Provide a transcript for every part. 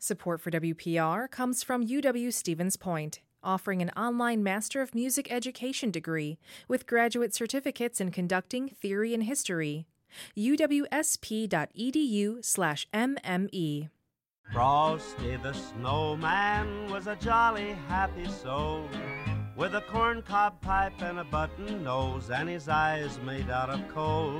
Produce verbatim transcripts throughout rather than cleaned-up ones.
Support for W P R comes from U W-Stevens Point, offering an online Master of Music Education degree with graduate certificates in conducting, theory, and history. U W S P dot E D U slash M M E. Frosty the Snowman was a jolly, happy soul, with a corncob pipe and a button nose, and his eyes made out of coal.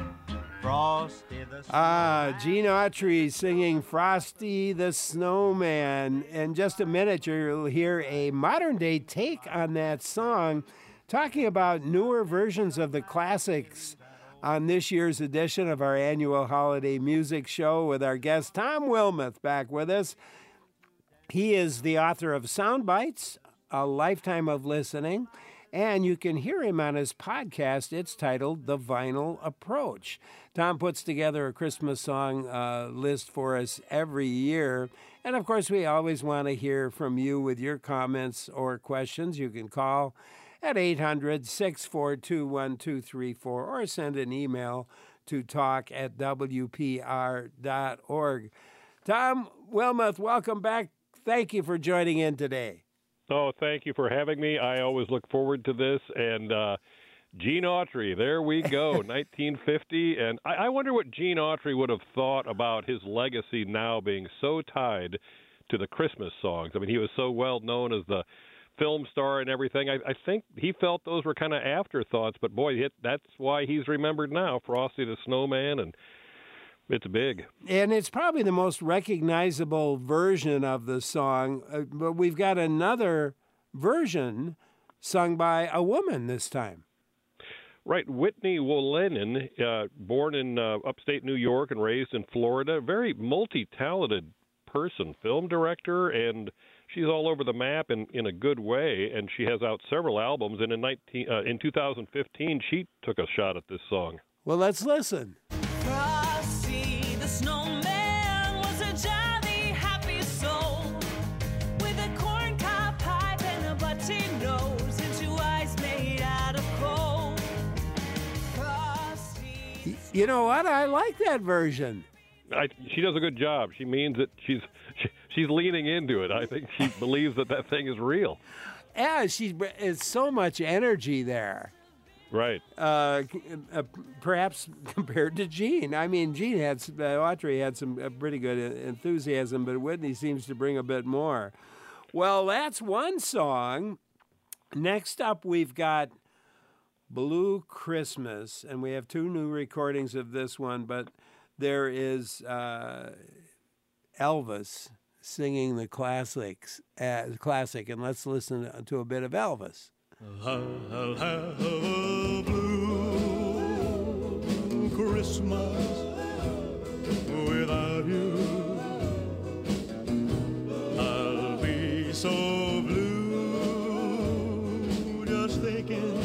Frosty the Snowman. Ah, Gene Autry singing Frosty the Snowman. In just a minute, you'll hear a modern-day take on that song, talking about newer versions of the classics on this year's edition of our annual holiday music show with our guest Tom Wilmoth back with us. He is the author of Soundbites, A Lifetime of Listening, and you can hear him on his podcast. It's titled The Vinyl Approach. Tom puts together a Christmas song uh, list for us every year. And, of course, we always want to hear from you with your comments or questions. You can call at eight hundred, six four two, one two three four or send an email to talk at W P R dot org. Tom Wilmoth, welcome back. Thank you for joining in today. Oh, thank you for having me. I always look forward to this. And uh, Gene Autry, there we go, nineteen fifty. And I, I wonder what Gene Autry would have thought about his legacy now being so tied to the Christmas songs. I mean, he was so well known as the film star and everything. I, I think he felt those were kind of afterthoughts, but boy, it, that's why he's remembered now, Frosty the Snowman, and it's big. And it's probably the most recognizable version of the song, uh, but we've got another version sung by a woman this time. Right, Whitney Wollenin, uh, born in uh, upstate New York and raised in Florida, very multi-talented person, film director, and she's all over the map in, in a good way, and she has out several albums, and in, nineteen, uh, in two thousand fifteen, she took a shot at this song. Well, let's listen. Frosty the Snowman was a jolly, happy soul, with a corncob pipe and a button nose, and two eyes made out of coal. Frosty. You know what? I like that version. I, she does a good job. She means it. She's she, she's leaning into it. I think she believes that that thing is real. Yeah, she it's so much energy there. Right. Uh, uh, perhaps compared to Gene. I mean, Gene had some, uh, Autry had some uh, pretty good enthusiasm, but Whitney seems to bring a bit more. Well, that's one song. Next up, we've got Blue Christmas, and we have two new recordings of this one, but there is uh, Elvis singing the classics, uh, classic, and let's listen to a bit of Elvis. I'll have a blue Christmas without you. I'll be so blue just thinking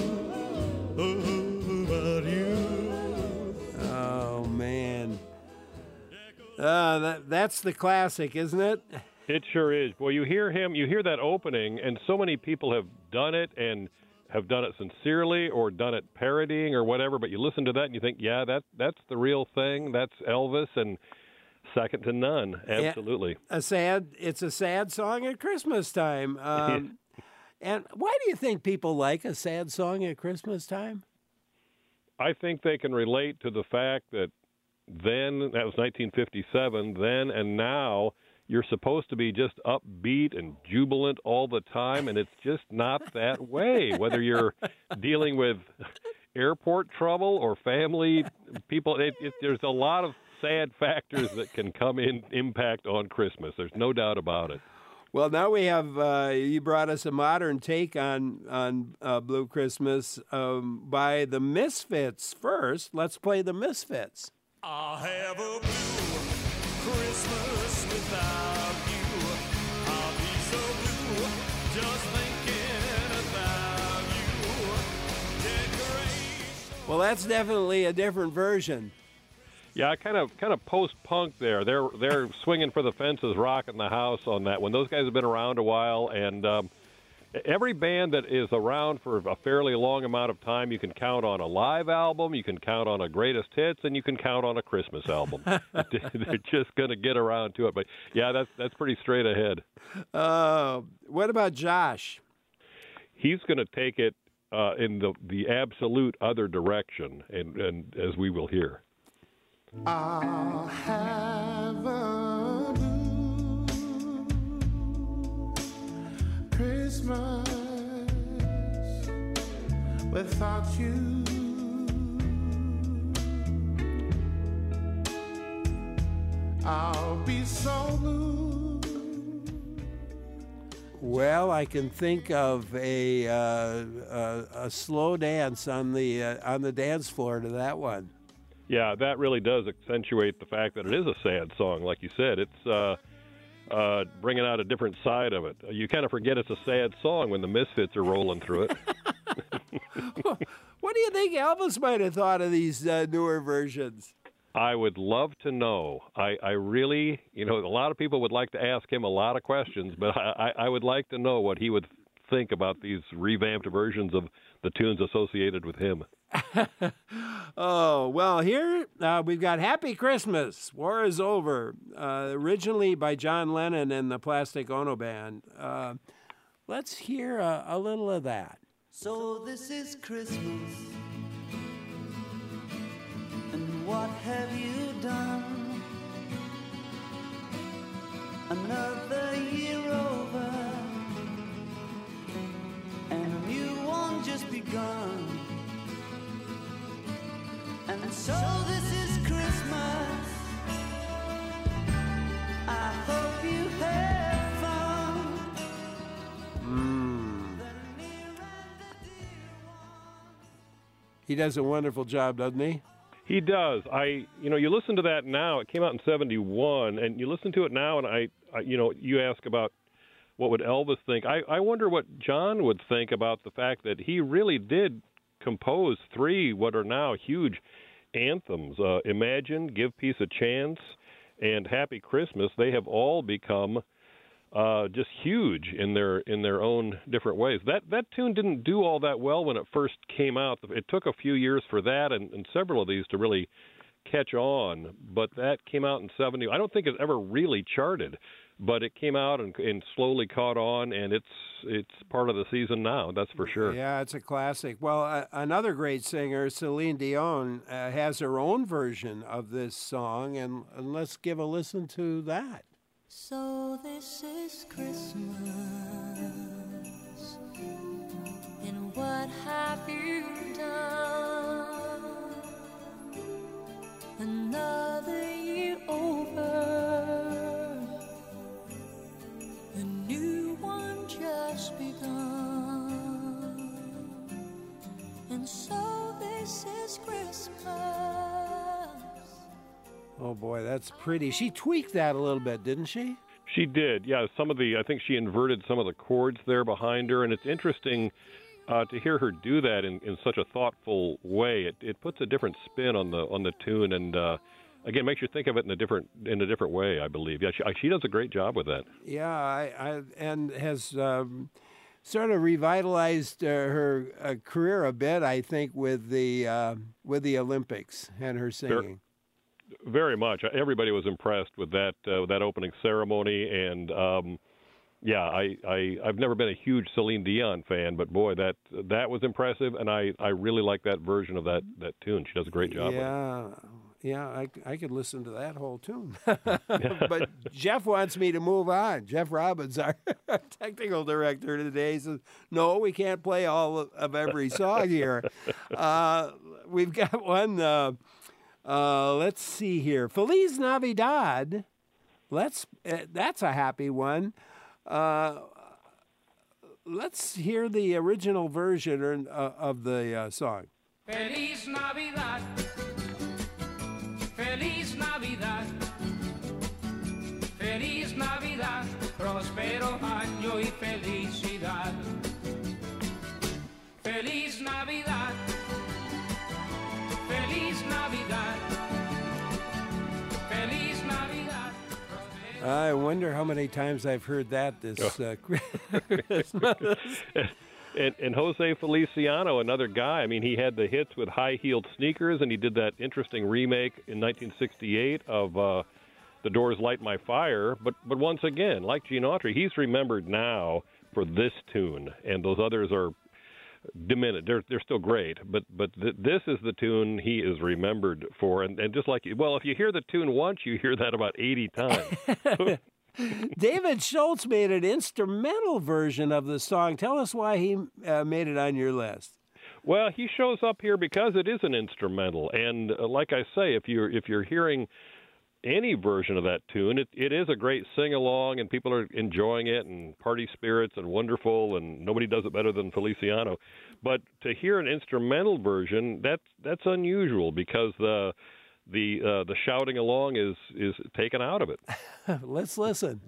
about you. Oh, man. Uh, that, that's the classic, isn't it? It sure is. Well, you hear him, you hear that opening, and so many people have done it and have done it sincerely or done it parodying or whatever, but you listen to that and you think, yeah, that that's the real thing. That's Elvis, and second to none. Absolutely. Yeah, a sad, it's a sad song at Christmas time. Um, and why do you think people like a sad song at Christmas time? I think they can relate to the fact that then, that was nineteen fifty-seven, then and now, you're supposed to be just upbeat and jubilant all the time, and it's just not that way. Whether you're dealing with airport trouble or family people, it, it, there's a lot of sad factors that can come in impact on Christmas. There's no doubt about it. Well, now we have, uh, you brought us a modern take on, on uh, Blue Christmas um, by the Misfits first. Let's play the Misfits. I'll have a blue Christmas without you. I'll be so blue just thinking about you. Decoration. Well, that's definitely a different version. Yeah, kind of, kind of post-punk there. They're they're swinging for the fences, rocking the house on that one. Those guys have been around a while, and um, every band that is around for a fairly long amount of time, you can count on a live album, you can count on a greatest hits, and you can count on a Christmas album. They're just going to get around to it. But, yeah, that's that's pretty straight ahead. Uh, what about Josh? He's going to take it uh, in the, the absolute other direction, and, and as we will hear. I'll have a blue Christmas without you. I'll be so blue. Well, I can think of a uh, a, a slow dance on the uh, on the dance floor to that one. Yeah, that really does accentuate the fact that it is a sad song. Like you said, it's uh, uh, bringing out a different side of it. You kind of forget it's a sad song when the Misfits are rolling through it. What do you think Elvis might have thought of these uh, newer versions? I would love to know. I, I really, you know, a lot of people would like to ask him a lot of questions, but I, I would like to know what he would think about these revamped versions of the tunes associated with him. Oh, well, here uh, we've got Happy Christmas, War is Over, uh, originally by John Lennon and the Plastic Ono Band. Uh, let's hear a, a little of that. So this is Christmas, and what have you done? Another year over, and a new one just begun. And so this is Christmas, I hope you have fun. Mm. He does a wonderful job, doesn't he? He does. I, you know, you listen to that now. It came out in seventy-one, and you listen to it now, and I, I you know, you ask about what would Elvis think. I, I wonder what John would think about the fact that he really did compose three what are now huge anthems. Uh, Imagine, Give Peace a Chance, and Happy Christmas. They have all become uh, just huge in their in their own different ways. That that tune didn't do all that well when it first came out. It took a few years for that and, and several of these to really catch on. But that came out in seventy. I don't think it ever really charted, but it came out and, and slowly caught on, and it's it's part of the season now. That's for sure. Yeah, it's a classic. Well, uh, another great singer, Celine Dion, uh, has her own version of this song, and, and let's give a listen to that. So this is Christmas, and what have you done? Another year over, a new one just begun, and so this is Christmas. Oh, boy, that's pretty. She tweaked that a little bit, didn't she? She did, yeah. Some of the, I think she inverted some of the chords there behind her, and it's interesting uh, to hear her do that in, in such a thoughtful way. It it puts a different spin on the on the tune, and uh, again, makes you think of it in a different in a different way. I believe, yeah, she, she does a great job with that. Yeah, I, I and has um, sort of revitalized uh, her uh, career a bit, I think, with the uh, with the Olympics and her singing. Very much. Everybody was impressed with that uh, with that opening ceremony, and um, yeah, I, I I've never been a huge Celine Dion fan, but boy, that that was impressive, and I, I really like that version of that, that tune. She does a great job. Yeah, with it. yeah, I I could listen to that whole tune. But Jeff wants me to move on. Jeff Robbins, our technical director today, says no, we can't play all of, of every song here. Uh, we've got one. Uh, Uh, let's see here. Feliz Navidad. Let's. Uh, that's a happy one. Uh, let's hear the original version or, uh, of the uh, song. Feliz Navidad. Feliz Navidad. Feliz Navidad. Próspero año y felicidad. Feliz Navidad. Feliz Navidad. Feliz Navidad. I wonder how many times I've heard that this uh, Christmas. And, and Jose Feliciano, another guy. I mean, he had the hits with High-Heeled Sneakers, and he did that interesting remake in nineteen sixty-eight of uh, The Doors' Light My Fire. But but once again, like Gene Autry, he's remembered now for this tune, and those others are diminished. They're they're still great, but but th- this is the tune he is remembered for. And, and just like, well, if you hear the tune once, you hear that about eighty times. David Schultz made an instrumental version of the song. Tell us why he uh, made it on your list. Well, he shows up here because it is an instrumental, and uh, like I say, if you're if you're hearing any version of that tune, it, it is a great sing-along, and people are enjoying it, and party spirits, and wonderful, and nobody does it better than Feliciano. But to hear an instrumental version, that's that's unusual because the the uh, the shouting along is is taken out of it. Let's listen.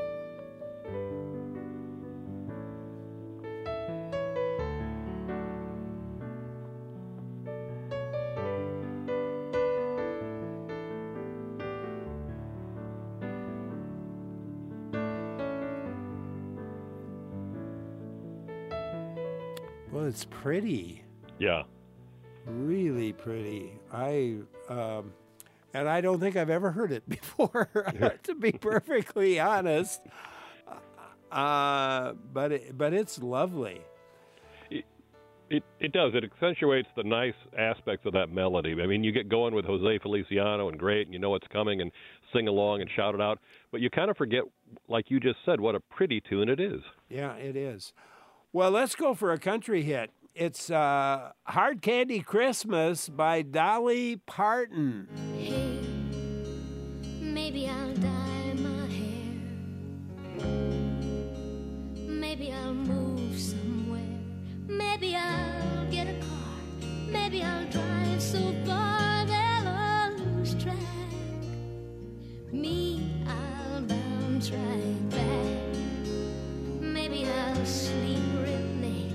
Well, it's pretty. Yeah. Really pretty. I um, and I don't think I've ever heard it before, to be perfectly honest. Uh, but it, but it's lovely. It, it it does. It accentuates the nice aspects of that melody. I mean, you get going with Jose Feliciano and great, and you know what's coming, and sing along and shout it out. But you kind of forget, like you just said, what a pretty tune it is. Yeah, it is. Well, let's go for a country hit. It's uh, Hard Candy Christmas by Dolly Parton. Hey, maybe I'll dye my hair. Maybe I'll move somewhere. Maybe I'll get a car. Maybe I'll drive so far they'll lose track. Me, I'll bounce right back. Maybe I'll sleep real late.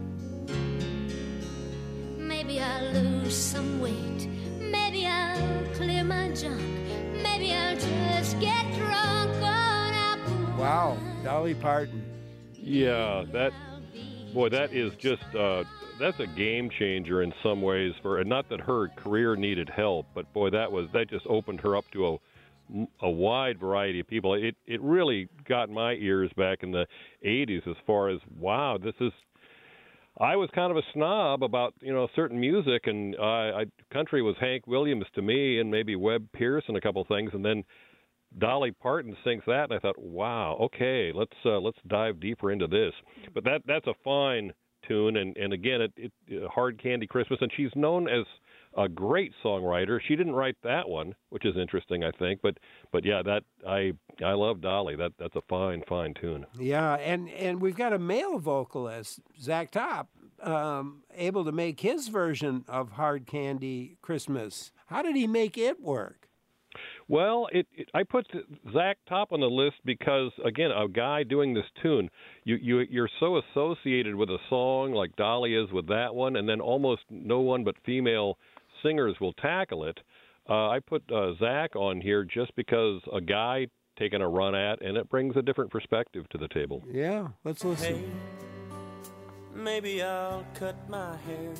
Maybe I'll lose some weight. Maybe I'll clear my junk. Maybe I'll just get drunk on apple. Wow, Dolly Parton. Yeah, that boy, that is just uh, that's a game changer in some ways. For and not that her career needed help, but boy, that was that just opened her up to a a wide variety of people. It it really got my ears back in the eighties as far as wow, this is. I was kind of a snob about, you know, certain music, and uh, I, country was Hank Williams to me, and maybe Webb Pierce and a couple things, and then Dolly Parton sings that, and I thought, wow, okay, let's uh, let's dive deeper into this. But that that's a fine tune, and, and again, it, it Hard Candy Christmas, and she's known as a great songwriter. She didn't write that one, which is interesting, I think, but but yeah, that I I love Dolly. That that's a fine fine tune. Yeah, and and we've got a male vocalist, Zach Top, um, able to make his version of Hard Candy Christmas. How did he make it work? Well, it, it, I put Zach Top on the list because, again, a guy doing this tune, you, you, you're so associated with a song like Dolly is with that one, and then almost no one but female singers will tackle it. Uh, I put uh, Zach on here just because a guy taking a run at, and it brings a different perspective to the table. Yeah, let's listen. Hey, maybe I'll cut my hair.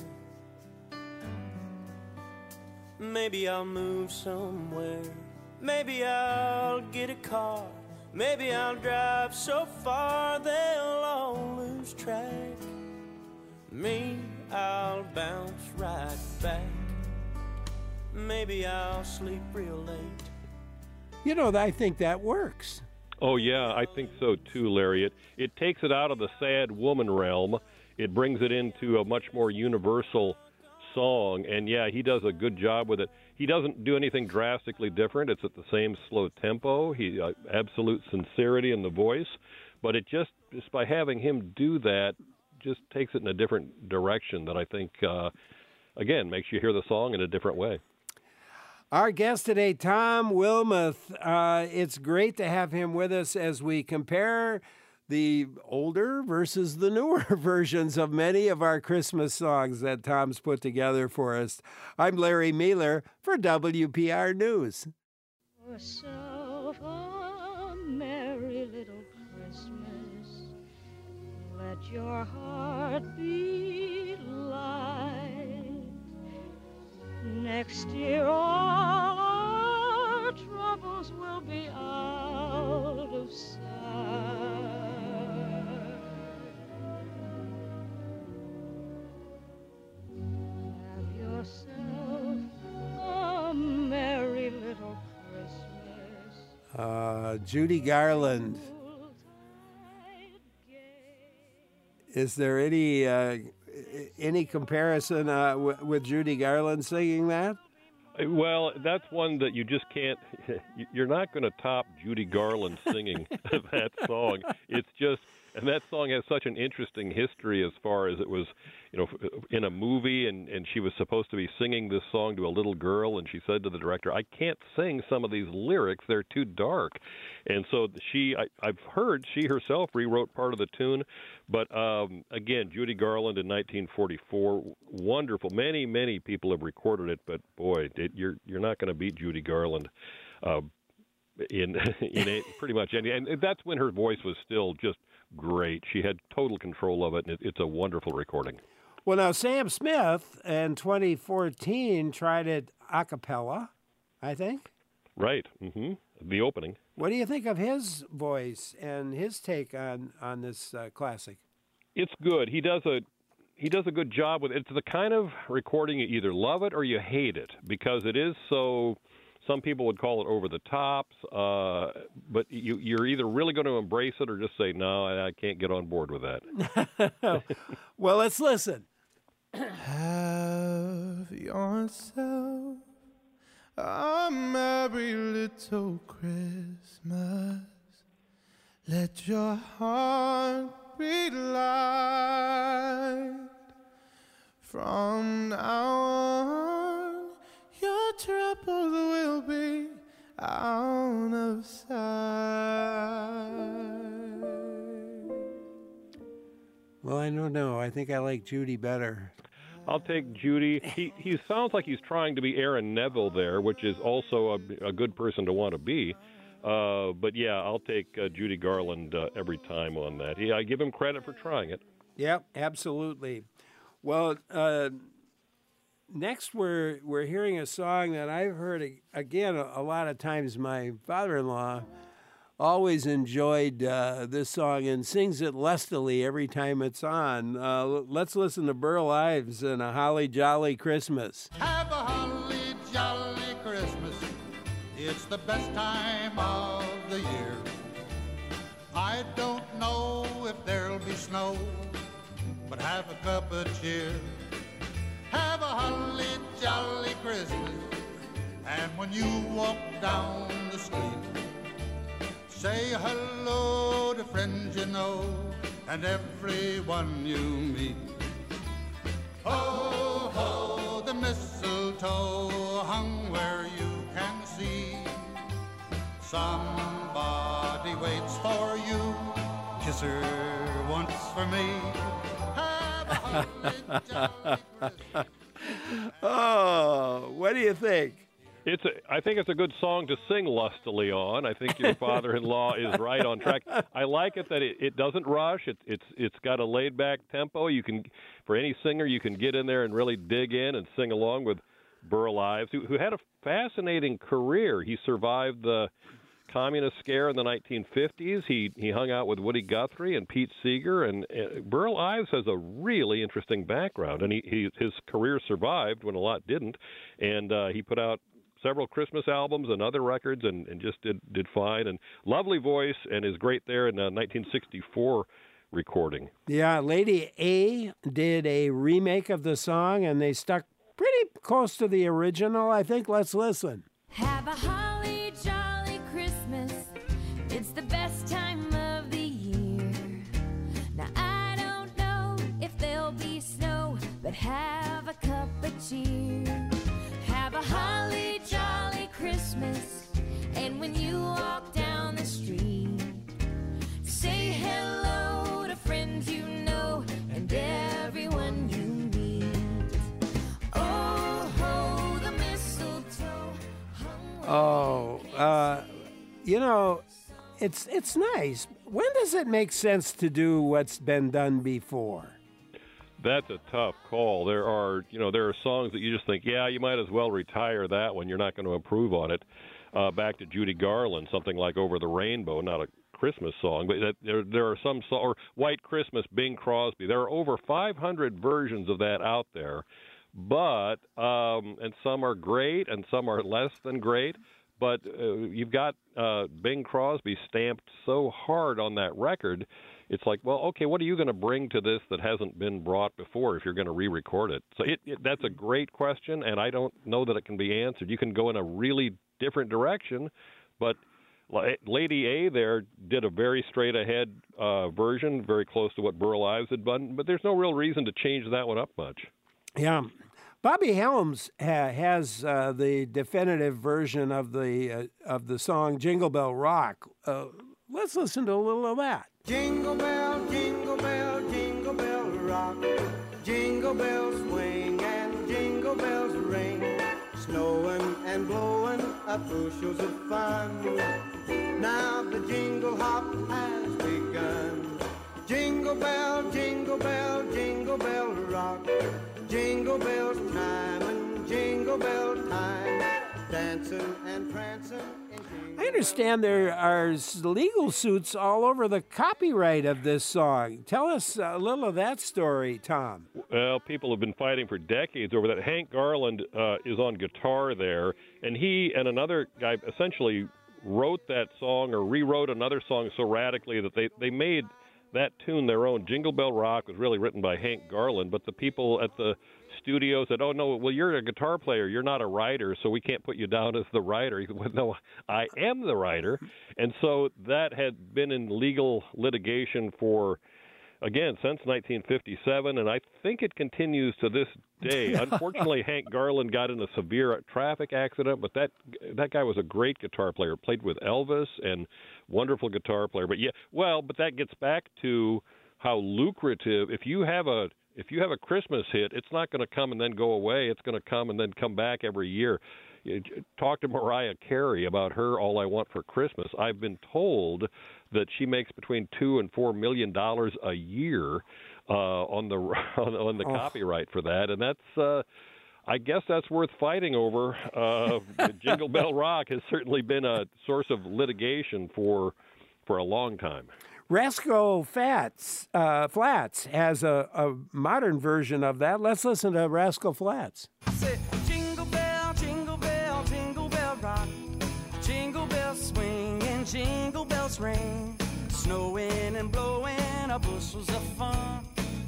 Maybe I'll move somewhere. Maybe I'll get a car. Maybe I'll drive so far they'll all lose track. Me, I'll bounce right back. Maybe I'll sleep real late. You know, I think that works. Oh, yeah, I think so too, Larry. It, it takes it out of the sad woman realm. It brings it into a much more universal song, and yeah, he does a good job with it. He doesn't do anything drastically different. It's at the same slow tempo. He uh, absolute sincerity in the voice, but it just just by having him do that just takes it in a different direction that I think uh, again makes you hear the song in a different way. Our guest today, Tom Wilmoth. Uh, it's great to have him with us as we compare the older versus the newer versions of many of our Christmas songs that Tom's put together for us. I'm Larry Mueller for W P R News. So for your heart beat light. Next year all our troubles will be out of sight. Have yourself a merry little Christmas. Uh, Judy Garland. Is there any uh, any comparison uh, w- with Judy Garland singing that? Well, that's one that you just can't. You're not going to top Judy Garland singing that song. It's just, and that song has such an interesting history as far as it was, you know, in a movie, and, and she was supposed to be singing this song to a little girl, and she said to the director, "I can't sing some of these lyrics; they're too dark." And so she, I, I've heard she herself rewrote part of the tune, but um, again, Judy Garland in nineteen forty-four, wonderful. Many, many people have recorded it, but boy, it, you're you're not going to beat Judy Garland uh, in in a, pretty much any. And that's when her voice was still just great. She had total control of it, and it, it's a wonderful recording. Well, now Sam Smith in twenty fourteen tried it a cappella, I think. Right. Mm-hmm. The opening. What do you think of his voice and his take on on this uh, classic? It's good. He does a he does a good job with it. It's the kind of recording you either love it or you hate it, because it is so. Some people would call it over the top, uh, but you, you're either really going to embrace it or just say, no, I, I can't get on board with that. Well, let's listen. Have yourself a merry little Christmas. Let your heart be light. From now on, your troubles will be out of sight. Well, I don't know. I think I like Judy better. I'll take Judy. He he sounds like he's trying to be Aaron Neville there, which is also a, a good person to want to be. Uh, but yeah, I'll take uh, Judy Garland uh, every time on that. Yeah, I give him credit for trying it. Yep, absolutely. Well, uh, next we're we're hearing a song that I've heard again a, a lot of times. My father-in-law always enjoyed uh, this song and sings it lustily every time it's on. Uh, let's listen to Burl Ives and A Holly Jolly Christmas. Have a holly jolly Christmas. It's the best time of the year. I don't know if there'll be snow, but have a cup of cheer. Have a holly jolly Christmas. And when you walk down the street, say hello to friends you know and everyone you meet. Ho, ho, the mistletoe hung where you can see. Somebody waits for you. Kiss her once for me. Have a holly jolly Christmas. Oh, what do you think? It's a, I think it's a good song to sing lustily on. I think your father-in-law is right on track. I like it that it, it doesn't rush. It, it's it's got a laid-back tempo. You can, for any singer, you can get in there and really dig in and sing along with Burl Ives, who, who had a fascinating career. He survived the communist scare in the nineteen fifties. He he hung out with Woody Guthrie and Pete Seeger, and uh, Burl Ives has a really interesting background, and he, he his career survived when a lot didn't, and uh, he put out several Christmas albums and other records, and, and just did, did fine. And lovely voice, and is great there in a nineteen sixty-four recording. Yeah, Lady A did a remake of the song, and they stuck pretty close to the original, I think. Let's listen. Have a holly jolly Christmas. It's the best time of the year. Now I don't know if there'll be snow, but have a cup of cheer. Have a holly jolly Christmas, and when you walk down the street, say hello to friends you know and everyone you meet. Oh, ho, the mistletoe hung. Oh, uh, you know, it's it's nice. When does it make sense to do what's been done before? That's a tough call. There are, you know, there are songs that you just think, yeah, you might as well retire that one. You're not going to improve on it. Uh, back to Judy Garland, something like "Over the Rainbow," not a Christmas song, but that, there there are some so- or "White Christmas," Bing Crosby. There are over five hundred versions of that out there, but um, and some are great and some are less than great. But uh, you've got uh, Bing Crosby stamped so hard on that record. It's like, well, okay, what are you going to bring to this that hasn't been brought before if you're going to re-record it? So it, it, that's a great question, and I don't know that it can be answered. You can go in a really different direction, but Lady A there did a very straight-ahead uh, version, very close to what Burl Ives had done, but there's no real reason to change that one up much. Yeah. Bobby Helms ha- has uh, the definitive version of the uh, of the song Jingle Bell Rock. Uh, let's listen to a little of that. Jingle bell, jingle bell, jingle bell rock. Jingle bells swing and jingle bells ring. Snowing and blowing up bushels of fun. Now the jingle hop has begun. Jingle bell, jingle bell, jingle bell rock. Jingle bells chime and jingle bell time. Dancing and prancing. I understand there are legal suits all over the copyright of this song. Tell us a little of that story, Tom. Well, people have been fighting for decades over that. Hank Garland uh, is on guitar there, and he and another guy essentially wrote that song or rewrote another song so radically that they, they made that tune their own. Jingle Bell Rock was really written by Hank Garland, but the people at the studio said, oh, no, well, you're a guitar player. You're not a writer, so we can't put you down as the writer. He said, well, no, I am the writer. And so that had been in legal litigation for, again, since nineteen fifty-seven, and I think it continues to this day. Unfortunately, Hank Garland got in a severe traffic accident, but that that guy was a great guitar player, played with Elvis, and wonderful guitar player. But yeah, well, but that gets back to how lucrative, if you have a if you have a Christmas hit, it's not going to come and then go away. It's going to come and then come back every year. Talk to Mariah Carey about her "All I Want for Christmas." I've been told that she makes between two and four million dollars a year uh, on the on, on the oh. copyright for that, and that's uh, I guess that's worth fighting over. Uh, Jingle Bell Rock has certainly been a source of litigation for for a long time. Rascal Flatts uh, Flats has a, a modern version of that. Let's listen to Rascal Flatts. Say, jingle bell, jingle bell, jingle bell rock. Jingle bells swing and jingle bells ring. Snowing and blowing are bushels of fun.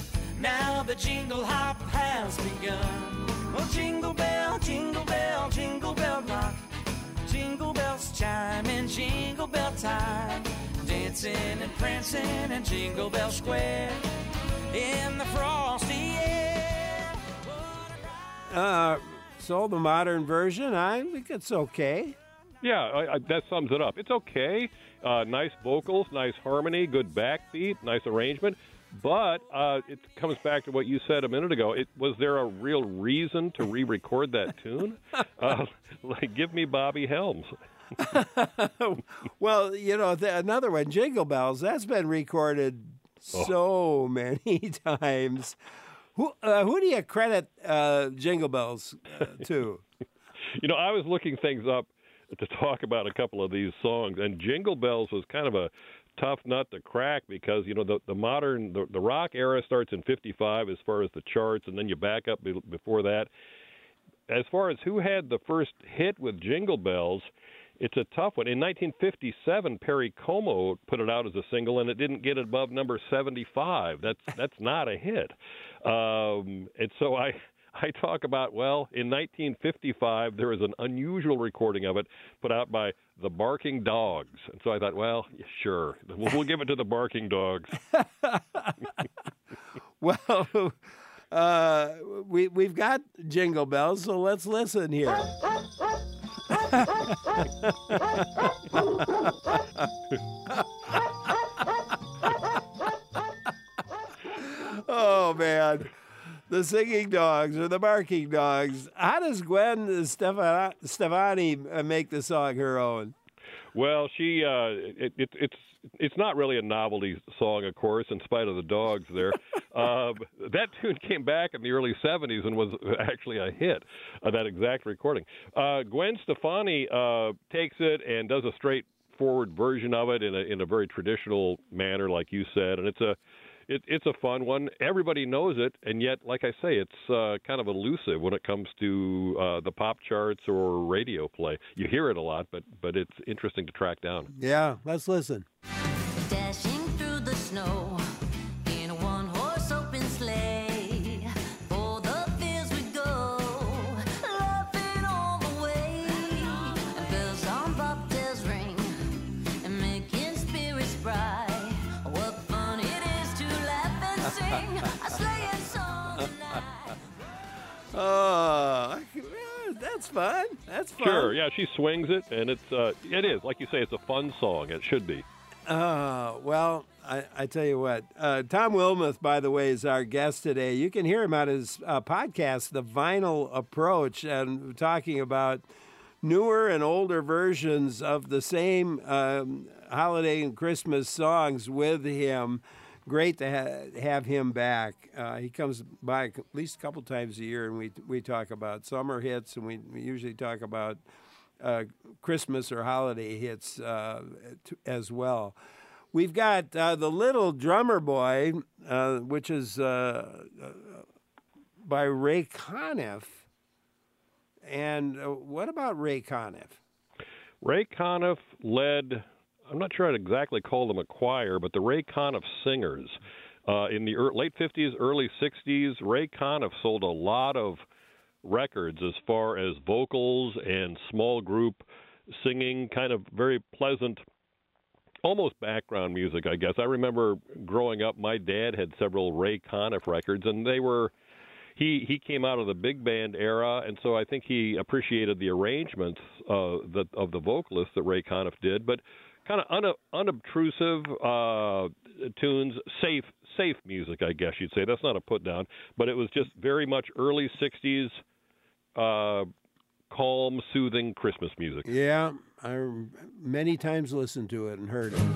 Now the jingle hop has begun. Well, jingle bell, jingle bell, jingle bell rock. Jingle bells chime in jingle bell time. Dancing and prancing in Jingle Bell Square in the frosty air. Uh, so the modern version, I think it's okay. Yeah, I, I, that sums it up. It's okay. Uh, nice vocals, nice harmony, good backbeat, nice arrangement. But uh, it comes back to what you said a minute ago. It, was there a real reason to re-record that tune? Uh, like, give me Bobby Helms. Well, you know, th- another one, Jingle Bells, that's been recorded oh. so many times. Who uh, who do you credit uh, Jingle Bells uh, to? You know, I was looking things up to talk about a couple of these songs, and Jingle Bells was kind of a tough nut to crack because, you know, the, the modern, the, the rock era starts in fifty-five as far as the charts, and then you back up be- before that. As far as who had the first hit with Jingle Bells, it's a tough one. In nineteen fifty-seven, Perry Como put it out as a single, and it didn't get above number seventy-five. That's that's not a hit. Um, and so I I talk about, well, in nineteen fifty-five, there was an unusual recording of it put out by the Barking Dogs. And so I thought, well, yeah, sure, we'll, we'll give it to the Barking Dogs. Well, uh, we, we've got Jingle Bells, so let's listen here. Oh, man. The Singing Dogs or the Barking Dogs. How does Gwen Stefani make the song her own? Well, she uh, it, it, it's it's not really a novelty song, of course, in spite of the dogs there. uh, that tune came back in the early seventies and was actually a hit, uh, that exact recording. Uh, Gwen Stefani uh, takes it and does a straightforward version of it in a in a very traditional manner, like you said, and it's a It, it's a fun one. Everybody knows it, and yet, like I say, it's uh, kind of elusive when it comes to uh, the pop charts or radio play. You hear it a lot, but but it's interesting to track down. Yeah, let's listen. Dashing through the snow in a one-horse open sleigh, for the fields we go, laughing all the way. Bells on bobtails ring and making spirits bright. Oh, that's fun. That's fun. Sure, yeah, she swings it, and it's uh, it is like you say, it's a fun song. It should be. Uh, well, I, I tell you what, uh, Tom Wilmoth, by the way, is our guest today. You can hear him on his uh, podcast, The Vinyl Approach, and talking about newer and older versions of the same um, holiday and Christmas songs with him. Great to ha- have him back. Uh, he comes by at least a couple times a year, and we we talk about summer hits, and we, we usually talk about uh, Christmas or holiday hits uh, t- as well. We've got uh, The Little Drummer Boy, uh, which is uh, uh, by Ray Conniff. And uh, what about Ray Conniff? Ray Conniff led... I'm not sure I'd exactly call them a choir, but the Ray Conniff Singers. Uh, in the er- late fifties, early sixties, Ray Conniff sold a lot of records as far as vocals and small group singing, kind of very pleasant, almost background music, I guess. I remember growing up, my dad had several Ray Conniff records, and they were... He he came out of the big band era, and so I think he appreciated the arrangements uh, that, of the vocalists that Ray Conniff did, but kind of un, unobtrusive uh, tunes, safe safe music, I guess you'd say. That's not a put down, but it was just very much early sixties, uh, calm, soothing Christmas music. Yeah, I many times listened to it and heard it.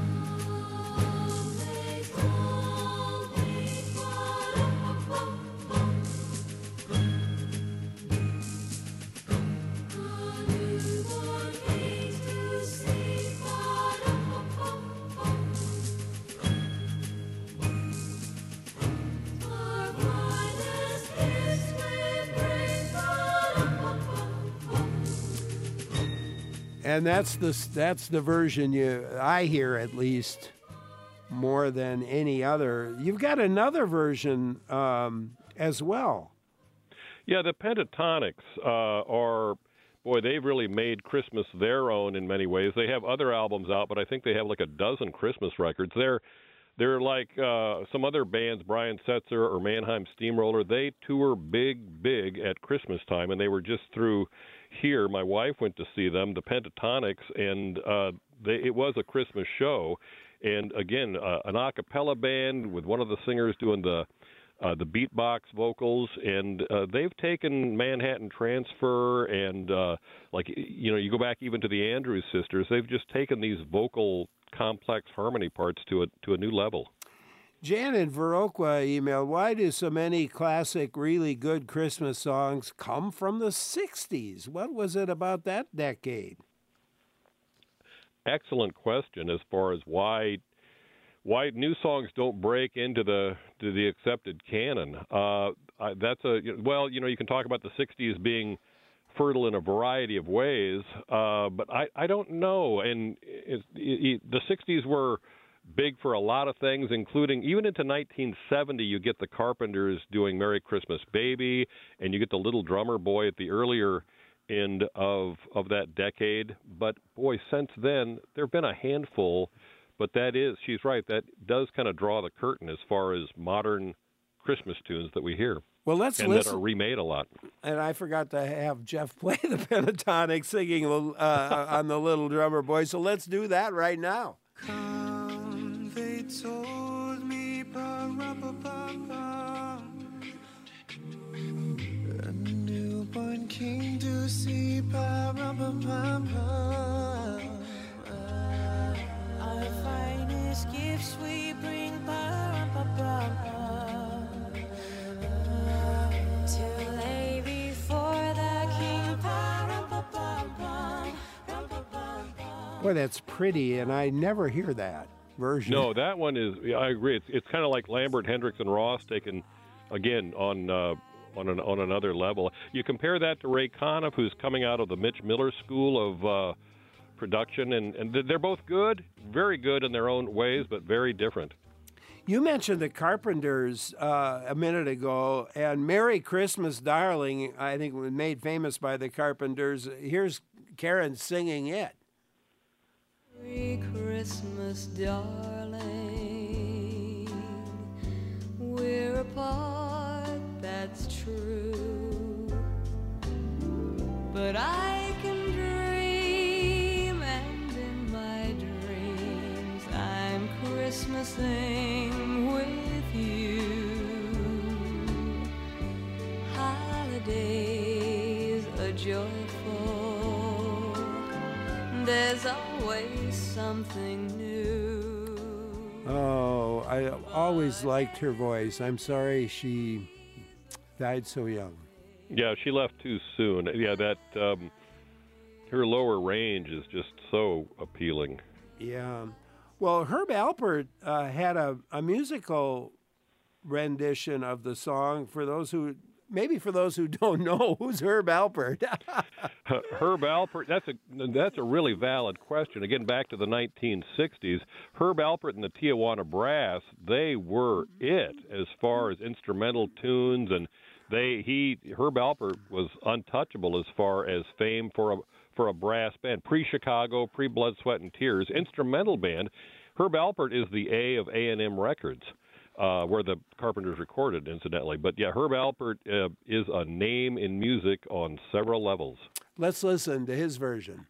And that's the that's the version you I hear at least more than any other. You've got another version um, as well. Yeah, the Pentatonics uh, are, boy, they've really made Christmas their own in many ways. They have other albums out, but I think they have like a dozen Christmas records. They're they're like uh, some other bands, Brian Setzer or Mannheim Steamroller. They tour big, big at Christmas time, and they were just through here. My wife went to see them, the Pentatonics, and uh, they, it was a Christmas show. And again, uh, an a cappella band with one of the singers doing the uh, the beatbox vocals, and uh, they've taken Manhattan Transfer and uh, like you know, you go back even to the Andrews Sisters. They've just taken these vocal complex harmony parts to a to a new level. Jan in Viroqua emailed, why do so many classic, really good Christmas songs come from the sixties? What was it about that decade? Excellent question as far as why why new songs don't break into the to the accepted canon. Uh, I, that's a well, you know, you can talk about the sixties being fertile in a variety of ways, uh, but I, I don't know. And it, it, the sixties were big for a lot of things, including even into nineteen seventy, you get the Carpenters doing Merry Christmas Baby, and you get the Little Drummer Boy at the earlier end of of that decade. But boy, since then, there have been a handful, but that is, she's right, that does kind of draw the curtain as far as modern Christmas tunes that we hear. Well, let's and listen. that are remade a lot. And I forgot to have Jeff play the Pentatonic singing uh, on the Little Drummer Boy, so let's do that right now. Come, they told me, ba-ra-ba-ba-ba, a newborn king to see, ba-ra-ba-ba-ba. Boy, that's pretty, and I never hear that version. No, that one is. Yeah, I agree. It's it's kind of like Lambert, Hendricks, and Ross taken again on uh, on an, on another level. You compare that to Ray Conniff, who's coming out of the Mitch Miller school of uh, production, and, and they're both good, very good in their own ways, but very different. You mentioned the Carpenters uh, a minute ago, and Merry Christmas, Darling, I think was made famous by the Carpenters. Here's Karen singing it. Merry Christmas, darling. We're apart, that's true. But I can dream, and in my dreams, I'm Christmasing with you. Holidays are joyful. There's always something new. Oh, I always liked her voice. I'm sorry she died so young. Yeah, she left too soon. Yeah, that um, her lower range is just so appealing. Yeah. Well, Herb Alpert uh, had a, a musical rendition of the song. For those who, maybe for those who don't know, who's Herb Alpert? Herb Alpert, that's a that's a really valid question. Again, back to the nineteen sixties, Herb Alpert and the Tijuana Brass, they were it as far as instrumental tunes, and they he Herb Alpert was untouchable as far as fame for a for a brass band, pre-Chicago, pre-Blood, Sweat, and Tears, instrumental band. Herb Alpert is the A of A and M Records, uh, where the Carpenters recorded, incidentally. But yeah, Herb Alpert uh, is a name in music on several levels. Let's listen to his version.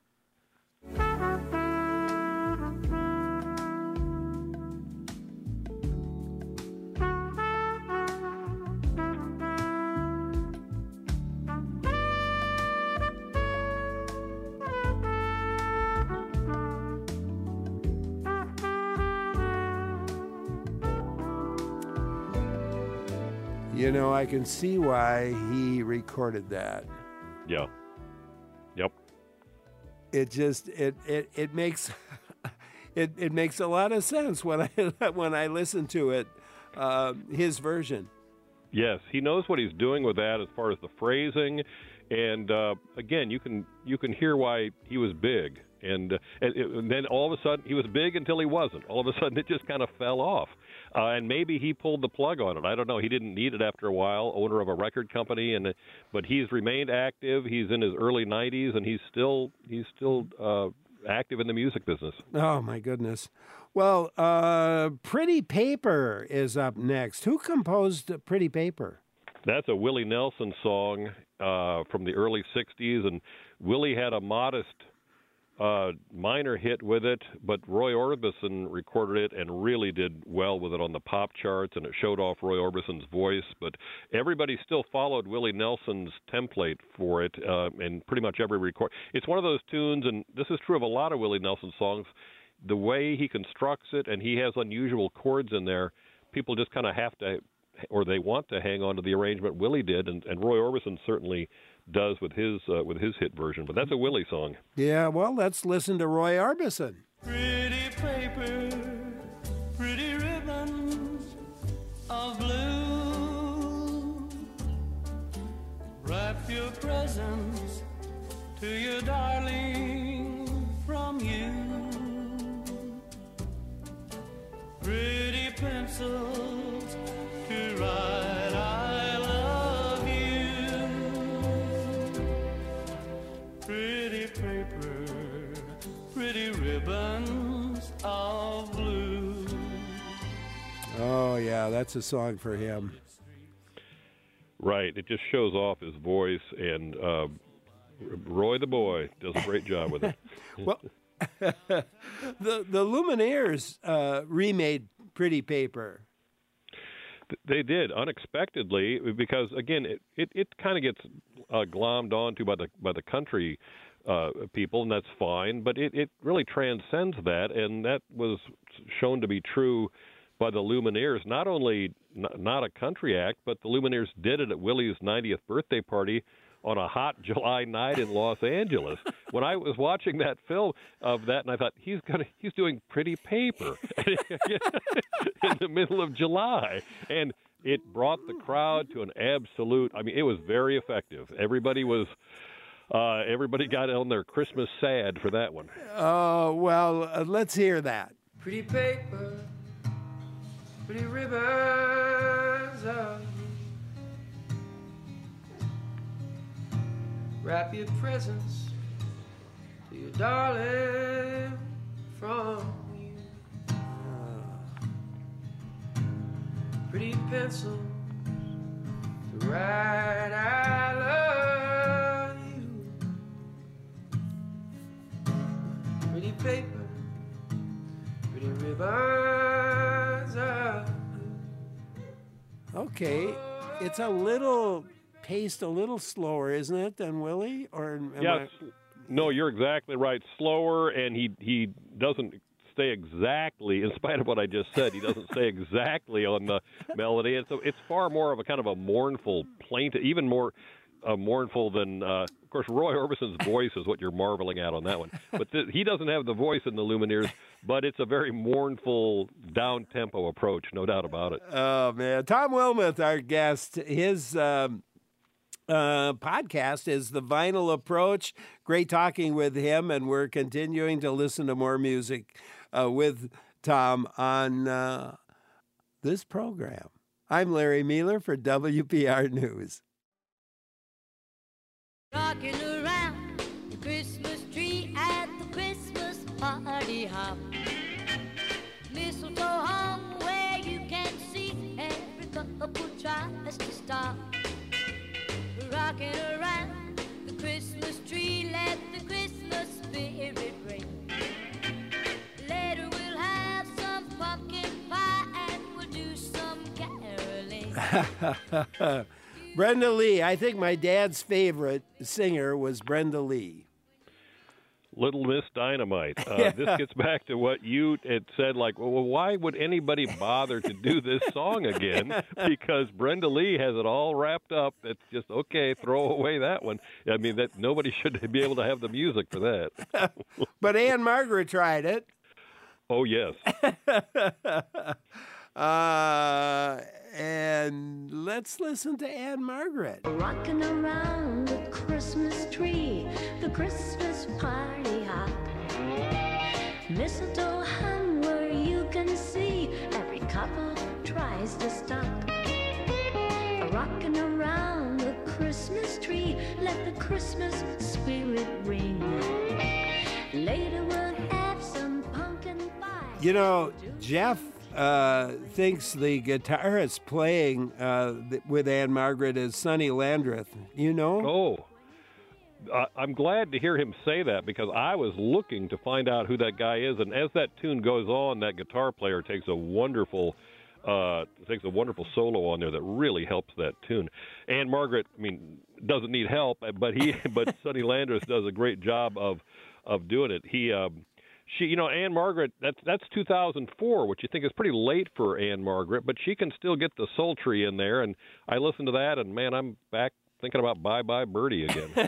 You know, I can see why he recorded that. Yeah. Yep. It just it it, it makes it, it makes a lot of sense when I when I listen to it, uh, his version. Yes, he knows what he's doing with that as far as the phrasing, and uh, again, you can you can hear why he was big, and, uh, and, and then all of a sudden he was big until he wasn't. All of a sudden it just kind of fell off. Uh, and maybe he pulled the plug on it. I don't know. He didn't need it after a while, owner of a record company, and but he's remained active. He's in his early nineties, and he's still he's still uh, active in the music business. Oh, my goodness. Well, uh, Pretty Paper is up next. Who composed Pretty Paper? That's a Willie Nelson song uh, from the early sixties, and Willie had a modest Uh, minor hit with it, but Roy Orbison recorded it and really did well with it on the pop charts, and it showed off Roy Orbison's voice. But everybody still followed Willie Nelson's template for it, uh, in pretty much every record. It's one of those tunes, and this is true of a lot of Willie Nelson songs, the way he constructs it, and he has unusual chords in there, people just kind of have to, or they want to hang on to the arrangement Willie did, and, and Roy Orbison certainly does with his uh, with his hit version, but that's a Willie song. Yeah, well, let's listen to Roy Orbison. Pretty paper, pretty ribbons of blue. Wrap your presents to your darling from you. Pretty pencils to write I love you. Pretty paper, pretty ribbons of blue. Oh, yeah, that's a song for him. Right. It just shows off his voice, and uh, Roy the Boy does a great job with it. Well, the the Lumineers uh, remade Pretty Paper. They did, unexpectedly, because, again, it, it, it kind of gets uh, glommed onto by the by the country uh, people, and that's fine, but it, it really transcends that, and that was shown to be true by the Lumineers. Not only n- not a country act, but the Lumineers did it at Willie's ninetieth birthday party on a hot July night in Los Angeles. When I was watching that film of that, and I thought, he's gonna, he's doing Pretty Paper in the middle of July. And it brought the crowd to an absolute, I mean, it was very effective. Everybody was, uh, everybody got on their Christmas sad for that one. Oh, well, uh, let's hear that. Pretty paper, pretty ribbons of wrap your presents to your darling from you. Pretty pencils to write I love you. Pretty paper, pretty ribbons of Okay, it's a little paced a little slower, isn't it, than Willie? Or am Yes, I... no, you're exactly right. Slower, and he he doesn't stay exactly, in spite of what I just said, he doesn't stay exactly on the melody. And so it's far more of a kind of a mournful, plaintive, even more uh, mournful than, uh, of course, Roy Orbison's voice is what you're marveling at on that one. But th- he doesn't have the voice in the Lumineers, but it's a very mournful, down-tempo approach, no doubt about it. Oh, man. Tom Wilmoth, our guest, his um, uh, podcast is The Vinyl Approach. Great talking with him, and we're continuing to listen to more music uh, with Tom on uh, this program. I'm Larry Mueller for W P R News. Rocking around the Christmas tree at the Christmas party hop. Mistletoe hung where you can see every couple tries to stop. Rocking around the Christmas tree, let the Christmas spirit ring. Later we'll have some pumpkin pie and we'll do some caroling. Brenda Lee. I think my dad's favorite singer was Brenda Lee. Little Miss Dynamite. Uh, this gets back to what you had said, like, well, why would anybody bother to do this song again? Because Brenda Lee has it all wrapped up. It's just, okay, throw away that one. I mean, that nobody should be able to have the music for that. But Anne Margaret tried it. Oh, yes. uh, and let's listen to Anne Margaret. Rocking around the Christmas tree, the Christmas party hop. Mistletoe hung where you can see every couple tries to stop. Rocking around the Christmas tree, let the Christmas spirit ring. Later we'll have some pumpkin pie. You know, Jeff uh, thinks the guitarist playing uh, th- with Anne Margaret is Sonny Landreth. You know? Oh. Uh, I'm glad to hear him say that because I was looking to find out who that guy is, and as that tune goes on, that guitar player takes a wonderful uh, takes a wonderful solo on there that really helps that tune. Anne Margaret, I mean, doesn't need help, but he, but Sonny Landreth does a great job of of doing it. He, um, she, you know, Anne Margaret, that's that's two thousand four, which you think is pretty late for Anne Margaret, but she can still get the sultry in there, and I listened to that, and man, I'm back thinking about Bye Bye Birdie again.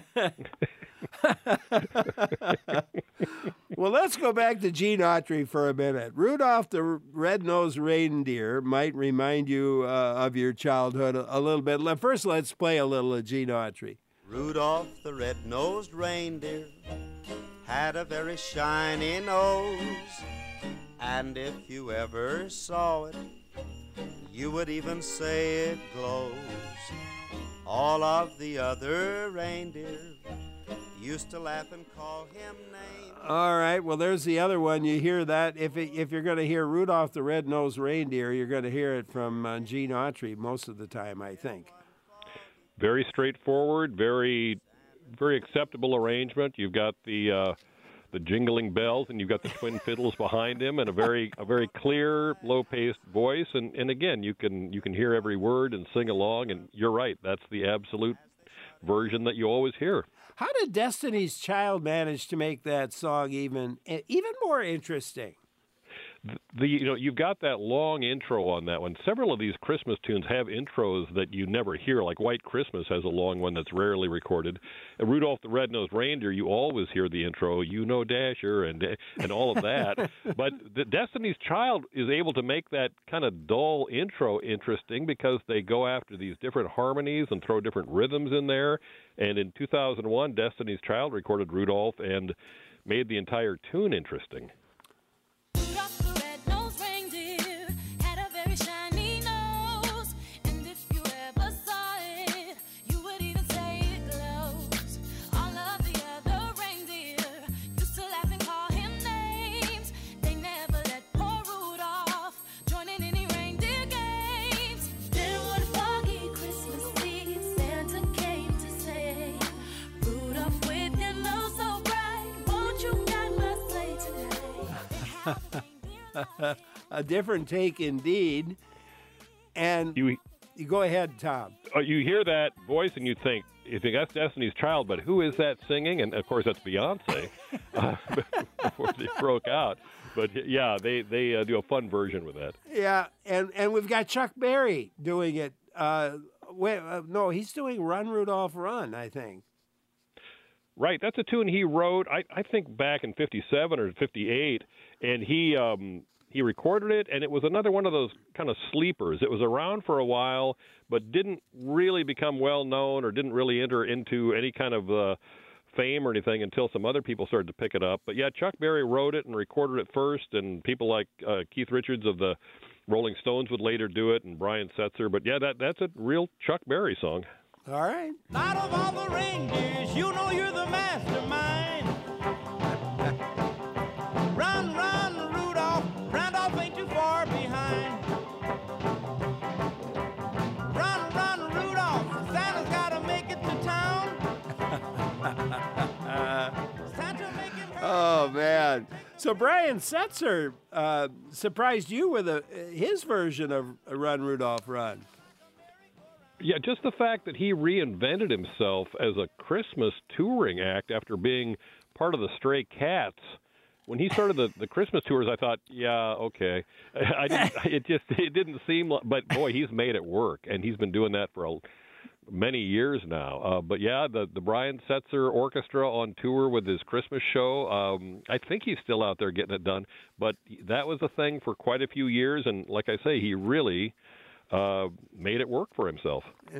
Well, let's go back to Gene Autry for a minute. Rudolph the Red-Nosed Reindeer might remind you uh, of your childhood a, a little bit. First, let's play a little of Gene Autry. Rudolph the red-nosed reindeer had a very shiny nose, and if you ever saw it, you would even say it glows. All of the other reindeer used to laugh and call him names. All right, well, there's the other one. You hear that. If it, if you're going to hear Rudolph the Red-Nosed Reindeer, you're going to hear it from uh, Gene Autry most of the time, I think. Very straightforward, very, very acceptable arrangement. You've got the uh, the jingling bells, and you've got the twin fiddles behind him, and a very a very clear, low-paced voice. And, and again, you can you can hear every word and sing along. And you're right, that's the absolute version that you always hear. How did Destiny's Child manage to make that song even even more interesting? the you know you've got that long intro on that one. Several of these Christmas tunes have intros that you never hear, like White Christmas has a long one that's rarely recorded. And Rudolph the Red-Nosed Reindeer, you always hear the intro, you know Dasher, and and all of that. But the Destiny's Child is able to make that kind of dull intro interesting because they go after these different harmonies and throw different rhythms in there. And in two thousand one, Destiny's Child recorded Rudolph and made the entire tune interesting. Rudolph the red-nosed reindeer had a very shiny nose, and if you ever saw it, you would even say it glows. All of the other reindeer used to laugh and call him names. They never let poor Rudolph join in any reindeer games. Then one foggy Christmas Eve, Santa came to say, Rudolph, with your nose so bright, won't you guide my sleigh today? A different take indeed. And You you go ahead, Tom. uh, you hear that voice and you think, you think that's Destiny's Child, but who is that singing? And of course, that's Beyonce uh, before they broke out. But yeah, they they uh, do a fun version with that. Yeah, and, and we've got Chuck Berry doing it. Uh, wait, uh, no, he's doing Run, Rudolph, Run, I think. Right, that's a tune he wrote, I, I think, back in fifty-seven or fifty-eight, and he um, he recorded it, and it was another one of those kind of sleepers. It was around for a while, but didn't really become well-known or didn't really enter into any kind of uh, fame or anything until some other people started to pick it up. But yeah, Chuck Berry wrote it and recorded it first, and people like uh, Keith Richards of the Rolling Stones would later do it, and Brian Setzer. But yeah, that that's a real Chuck Berry song. All right. Out of all the reindeers, you know you're the mastermind. Run, run, Rudolph. Randolph ain't too far behind. Run, run, Rudolph. Santa's gotta make it to town. Santa make him hurry. Oh, man. So Brian Setzer uh, surprised you with a, his version of Run, Rudolph, Run. Yeah, just the fact that he reinvented himself as a Christmas touring act after being part of the Stray Cats. When he started the, the Christmas tours, I thought, yeah, okay. I didn't, it just it didn't seem like, but boy, he's made it work, and he's been doing that for a, many years now. Uh, but yeah, the the Brian Setzer Orchestra on tour with his Christmas show. Um, I think he's still out there getting it done. But that was a thing for quite a few years, and like I say, he really uh, made it work for himself. Yeah.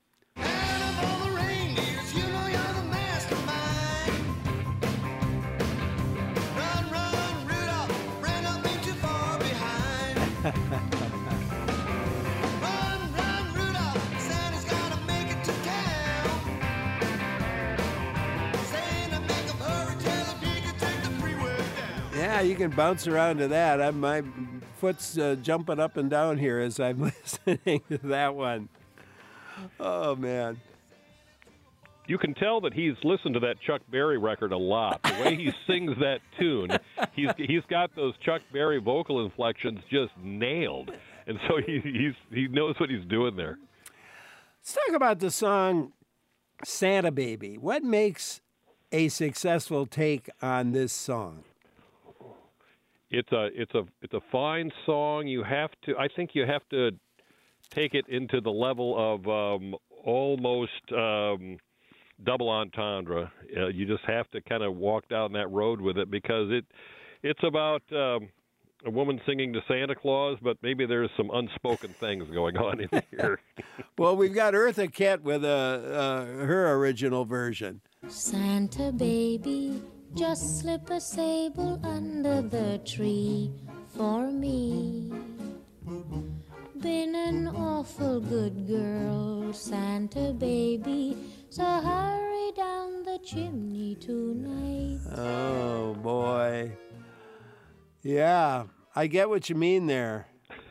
Yeah, you can bounce around to that. I'm, my foot's uh, jumping up and down here as I'm listening to that one. Oh, man. You can tell that he's listened to that Chuck Berry record a lot. The way he sings that tune, he's he's got those Chuck Berry vocal inflections just nailed, and so he he's, he knows what he's doing there. Let's talk about the song Santa Baby. What makes a successful take on this song? It's a it's a it's a fine song. You have to. I think you have to take it into the level of um, almost um, double entendre. Uh, you just have to kind of walk down that road with it because it it's about um, a woman singing to Santa Claus, but maybe there's some unspoken things going on in here. Well, we've got Eartha Kitt with a, uh, her original version. Santa baby, just slip a sable under the tree for me. Been an awful good girl, Santa baby, so hurry down the chimney tonight. Oh, boy. Yeah, I get what you mean there.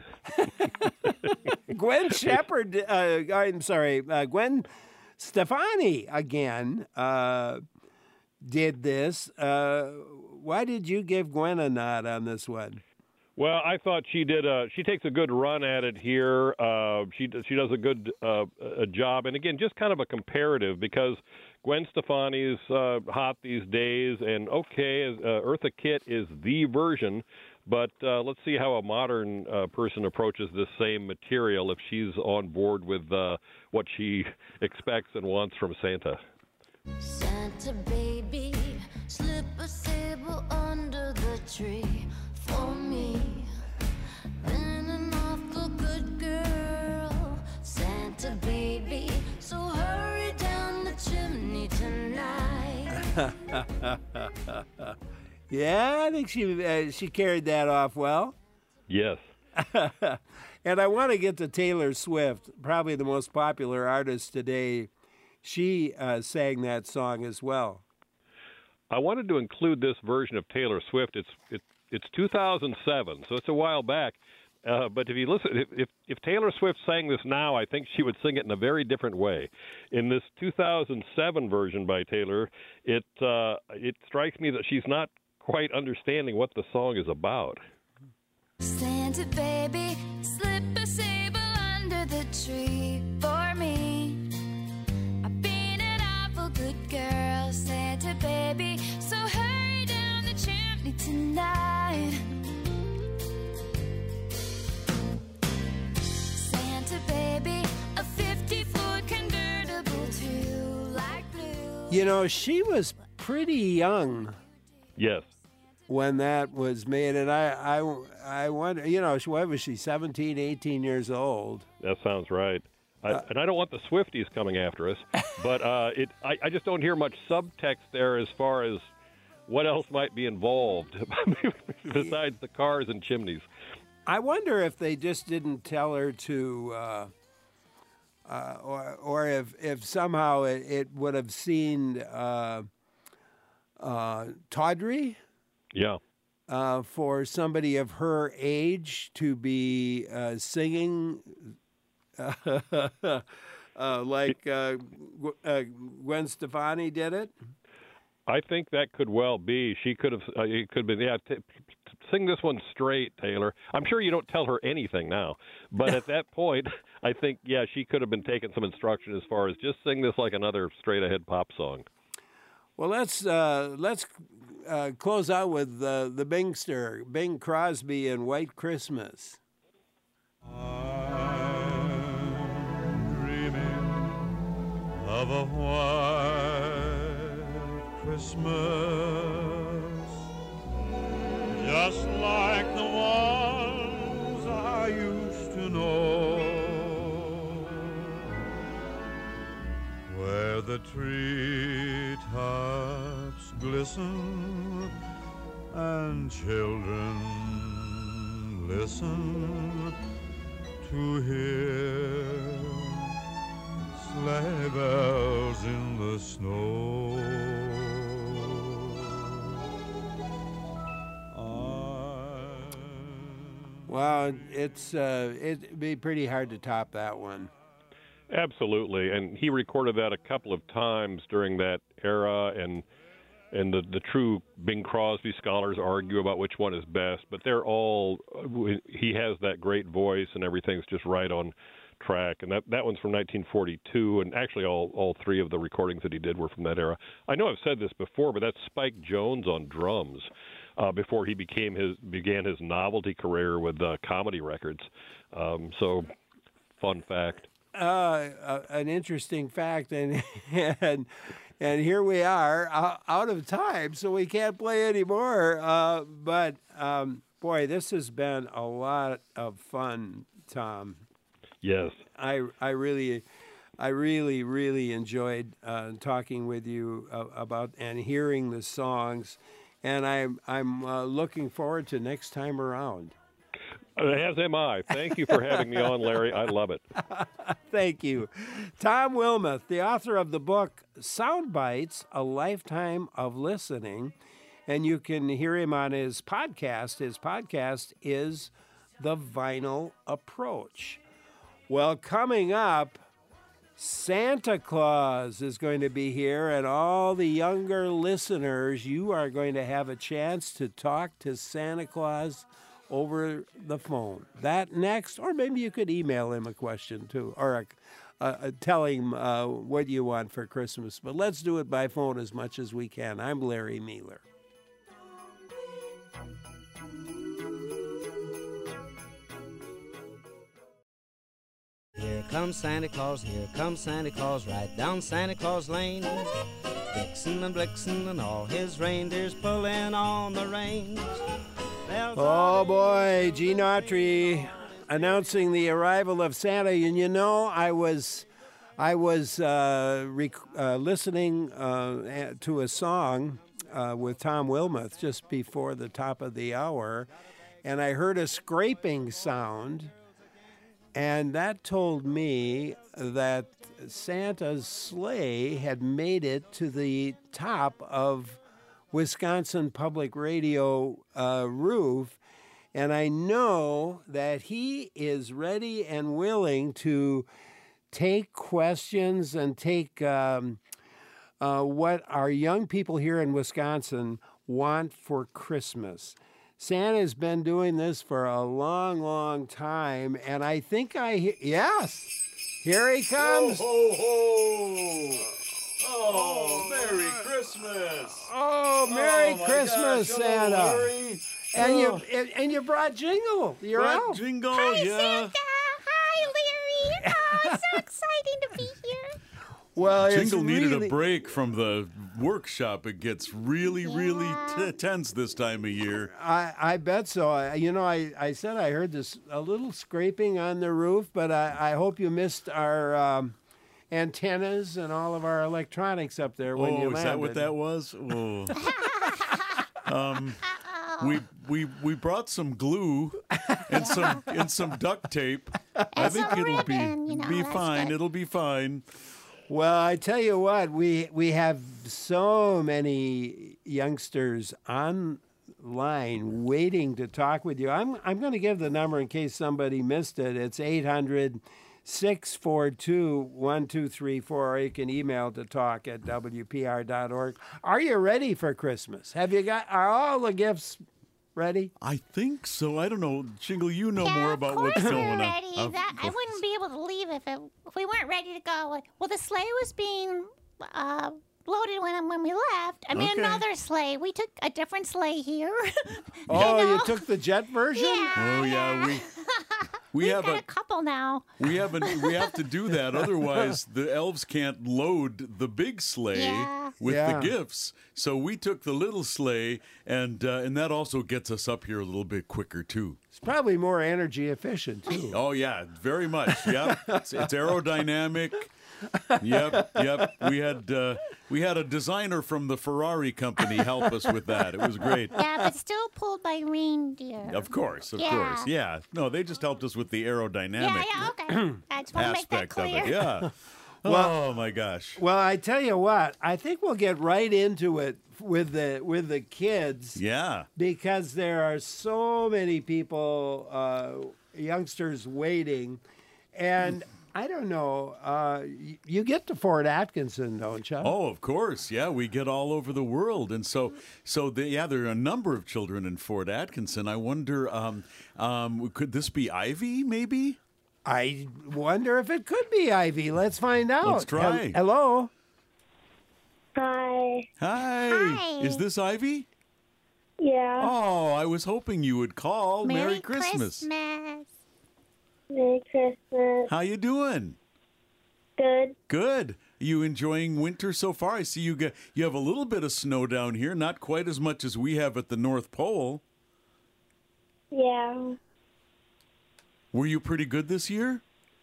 Gwen Shepherd, uh, I'm sorry, uh, Gwen Stefani again uh, did this. Uh, why did you give Gwen a nod on this one? Well, I thought she did. A, she takes a good run at it here. Uh, she she does a good uh, a job, and again, just kind of a comparative because Gwen Stefani's uh, hot these days, and okay, uh, Eartha Kitt is the version, But uh, let's see how a modern uh, person approaches this same material if she's on board with uh, what she expects and wants from Santa. Santa baby, slip a sable under the tree for me. Been an awful good girl, Santa baby, so hurry down the chimney tonight. Yeah, I think she uh, she carried that off well. Yes. And I want to get to Taylor Swift, probably the most popular artist today. She uh, sang that song as well. I wanted to include this version of Taylor Swift. It's it, it's two thousand seven, so it's a while back. Uh, but if you listen, if, if if Taylor Swift sang this now, I think she would sing it in a very different way. In this two thousand seven version by Taylor, it uh, it strikes me that she's not quite understanding what the song is about. Santa baby, slip a sable under the tree for me. I've been an awful good girl, Santa baby, so hurry down the chimney tonight. Santa baby, a fifty Ford convertible to light blue. You know, she was pretty young. Yes. When that was made, and I, I, I wonder, you know, what was she, seventeen, eighteen years old? That sounds right. I, uh, and I don't want the Swifties coming after us, but uh, it, I, I just don't hear much subtext there as far as what else might be involved besides the cars and chimneys. I wonder if they just didn't tell her to, uh, uh, or, or if, if somehow it, it would have seemed uh, uh, tawdry. Yeah. Uh, for somebody of her age to be uh, singing uh, uh, like uh, uh, Gwen Stefani did it? I think that could well be. She could have, uh, it could be, yeah, t- sing this one straight, Taylor. I'm sure you don't tell her anything now, but at that point, I think, yeah, she could have been taking some instruction as far as just sing this like another straight-ahead pop song. Well, let's uh, let's uh, close out with uh, the Bingster, Bing Crosby and White Christmas. I'm dreaming of a white Christmas, just like the ones I used to know, where the treetops glisten and children listen to hear sleigh bells in the snow. Wow, it's uh, it'd be pretty hard to top that one. Absolutely, and he recorded that a couple of times during that era, and and the, the true Bing Crosby scholars argue about which one is best, but they're all, he has that great voice and everything's just right on track, and that, that one's from nineteen forty-two, and actually all, all three of the recordings that he did were from that era. I know I've said this before, but that's Spike Jones on drums uh, before he became his began his novelty career with uh, Comedy Records. Um, so, fun fact. Uh, uh, an interesting fact, and and and here we are uh, out of time, so we can't play anymore. Uh, but um, boy, this has been a lot of fun, Tom. Yes, I I really, I really really enjoyed uh, talking with you uh, about and hearing the songs, and I'm I'm uh, looking forward to next time around. As am I. Thank you for having me on, Larry. I love it. Thank you. Tom Wilmoth, the author of the book Sound Bites, A Lifetime of Listening. And you can hear him on his podcast. His podcast is The Vinyl Approach. Well, coming up, Santa Claus is going to be here, and all the younger listeners, you are going to have a chance to talk to Santa Claus over the phone. That next, or maybe you could email him a question too, or a, uh, tell him uh, what you want for Christmas. But let's do it by phone as much as we can. I'm Larry Mealer. comes Santa Claus, here comes Santa Claus, right down Santa Claus Lane. Vixen and Blixen and all his reindeers pulling on the reins. Oh boy, Gene Autry announcing the arrival of Santa. And you know, I was, I was uh, rec- uh, listening uh, to a song uh, with Tom Wilmoth just before the top of the hour, and I heard a scraping sound, and that told me that Santa's sleigh had made it to the top of Wisconsin Public Radio uh, roof, and I know that he is ready and willing to take questions and take um, uh, what our young people here in Wisconsin want for Christmas. Santa's been doing this for a long, long time, and I think I he- yes, here he comes. Ho, ho, ho. Oh, Merry Christmas! Oh, Merry Oh, my Christmas, gosh. Santa! Hello, Larry. And Oh. you and, and you brought Jingle, your Brought elf. Jingle, Hi, yeah. Santa. Hi, Larry. Oh, it's so exciting to be here. Well, it's Jingle needed really- a break from the workshop. It gets really, really t- tense this time of year. I, I bet so. I, you know, I, I said I heard this a little scraping on the roof, but I, I hope you missed our um, antennas and all of our electronics up there when oh, you is landed. that what that was? Oh. um, we we we brought some glue and some and some duct tape. I think some it'll ribbon, be you know, be that's fine. good. It'll be fine. Well, I tell you what, we we have so many youngsters online waiting to talk with you. I'm I'm going to give the number in case somebody missed it. It's eight hundred, six four two, one two three four, or you can email to talk at w p r dot org. Are you ready for Christmas? Have you got, are all the gifts ready? I think so. I don't know. Jingle, you know Yeah, more of about course what's we're going on. ready. Of That, I course. wouldn't be able to leave if, it, if we weren't ready to go. Well, the sleigh was being uh, loaded when when we left. I mean, Okay. another sleigh. We took a different sleigh here. Oh, you know? took the jet version? Oh yeah, we we have Got a a couple now. we have an, we have to do that. Otherwise, the elves can't load the big sleigh Yeah. with Yeah. the gifts. So we took the little sleigh, and uh, and that also gets us up here a little bit quicker too. It's probably more energy efficient, too. Oh yeah, very much. Yep, it's, it's aerodynamic. Yep, yep. We had uh, we had a designer from the Ferrari company help us with that. It was great. Yeah, but still pulled by reindeer. Of course, of Yeah. course. Yeah. No, they just helped us with the aerodynamic Yeah, yeah, okay. I just want to make that aspect of clear. it. Yeah. Well- oh my gosh. Well, I tell you what, I think we'll get right into it with the with the kids. Yeah. Because there are so many people, uh, youngsters waiting, and I don't know. Uh, y- you get to Fort Atkinson, don't you? Oh, of course. Yeah, we get all over the world, and so so the, yeah, there are a number of children in Fort Atkinson. I wonder, um, um, could this be Ivy? Maybe. I wonder if it could be Ivy. Let's find out. Let's try. Hel- Hello. Hi. Hi. Hi. Is this Ivy? Yeah. Oh, I was hoping you would call. Merry, Christmas. Christmas. Merry Christmas. How you doing? Good. Good. You enjoying winter so far? I see you get you have a little bit of snow down here, not quite as much as we have at the North Pole. Yeah. Were you pretty good this year?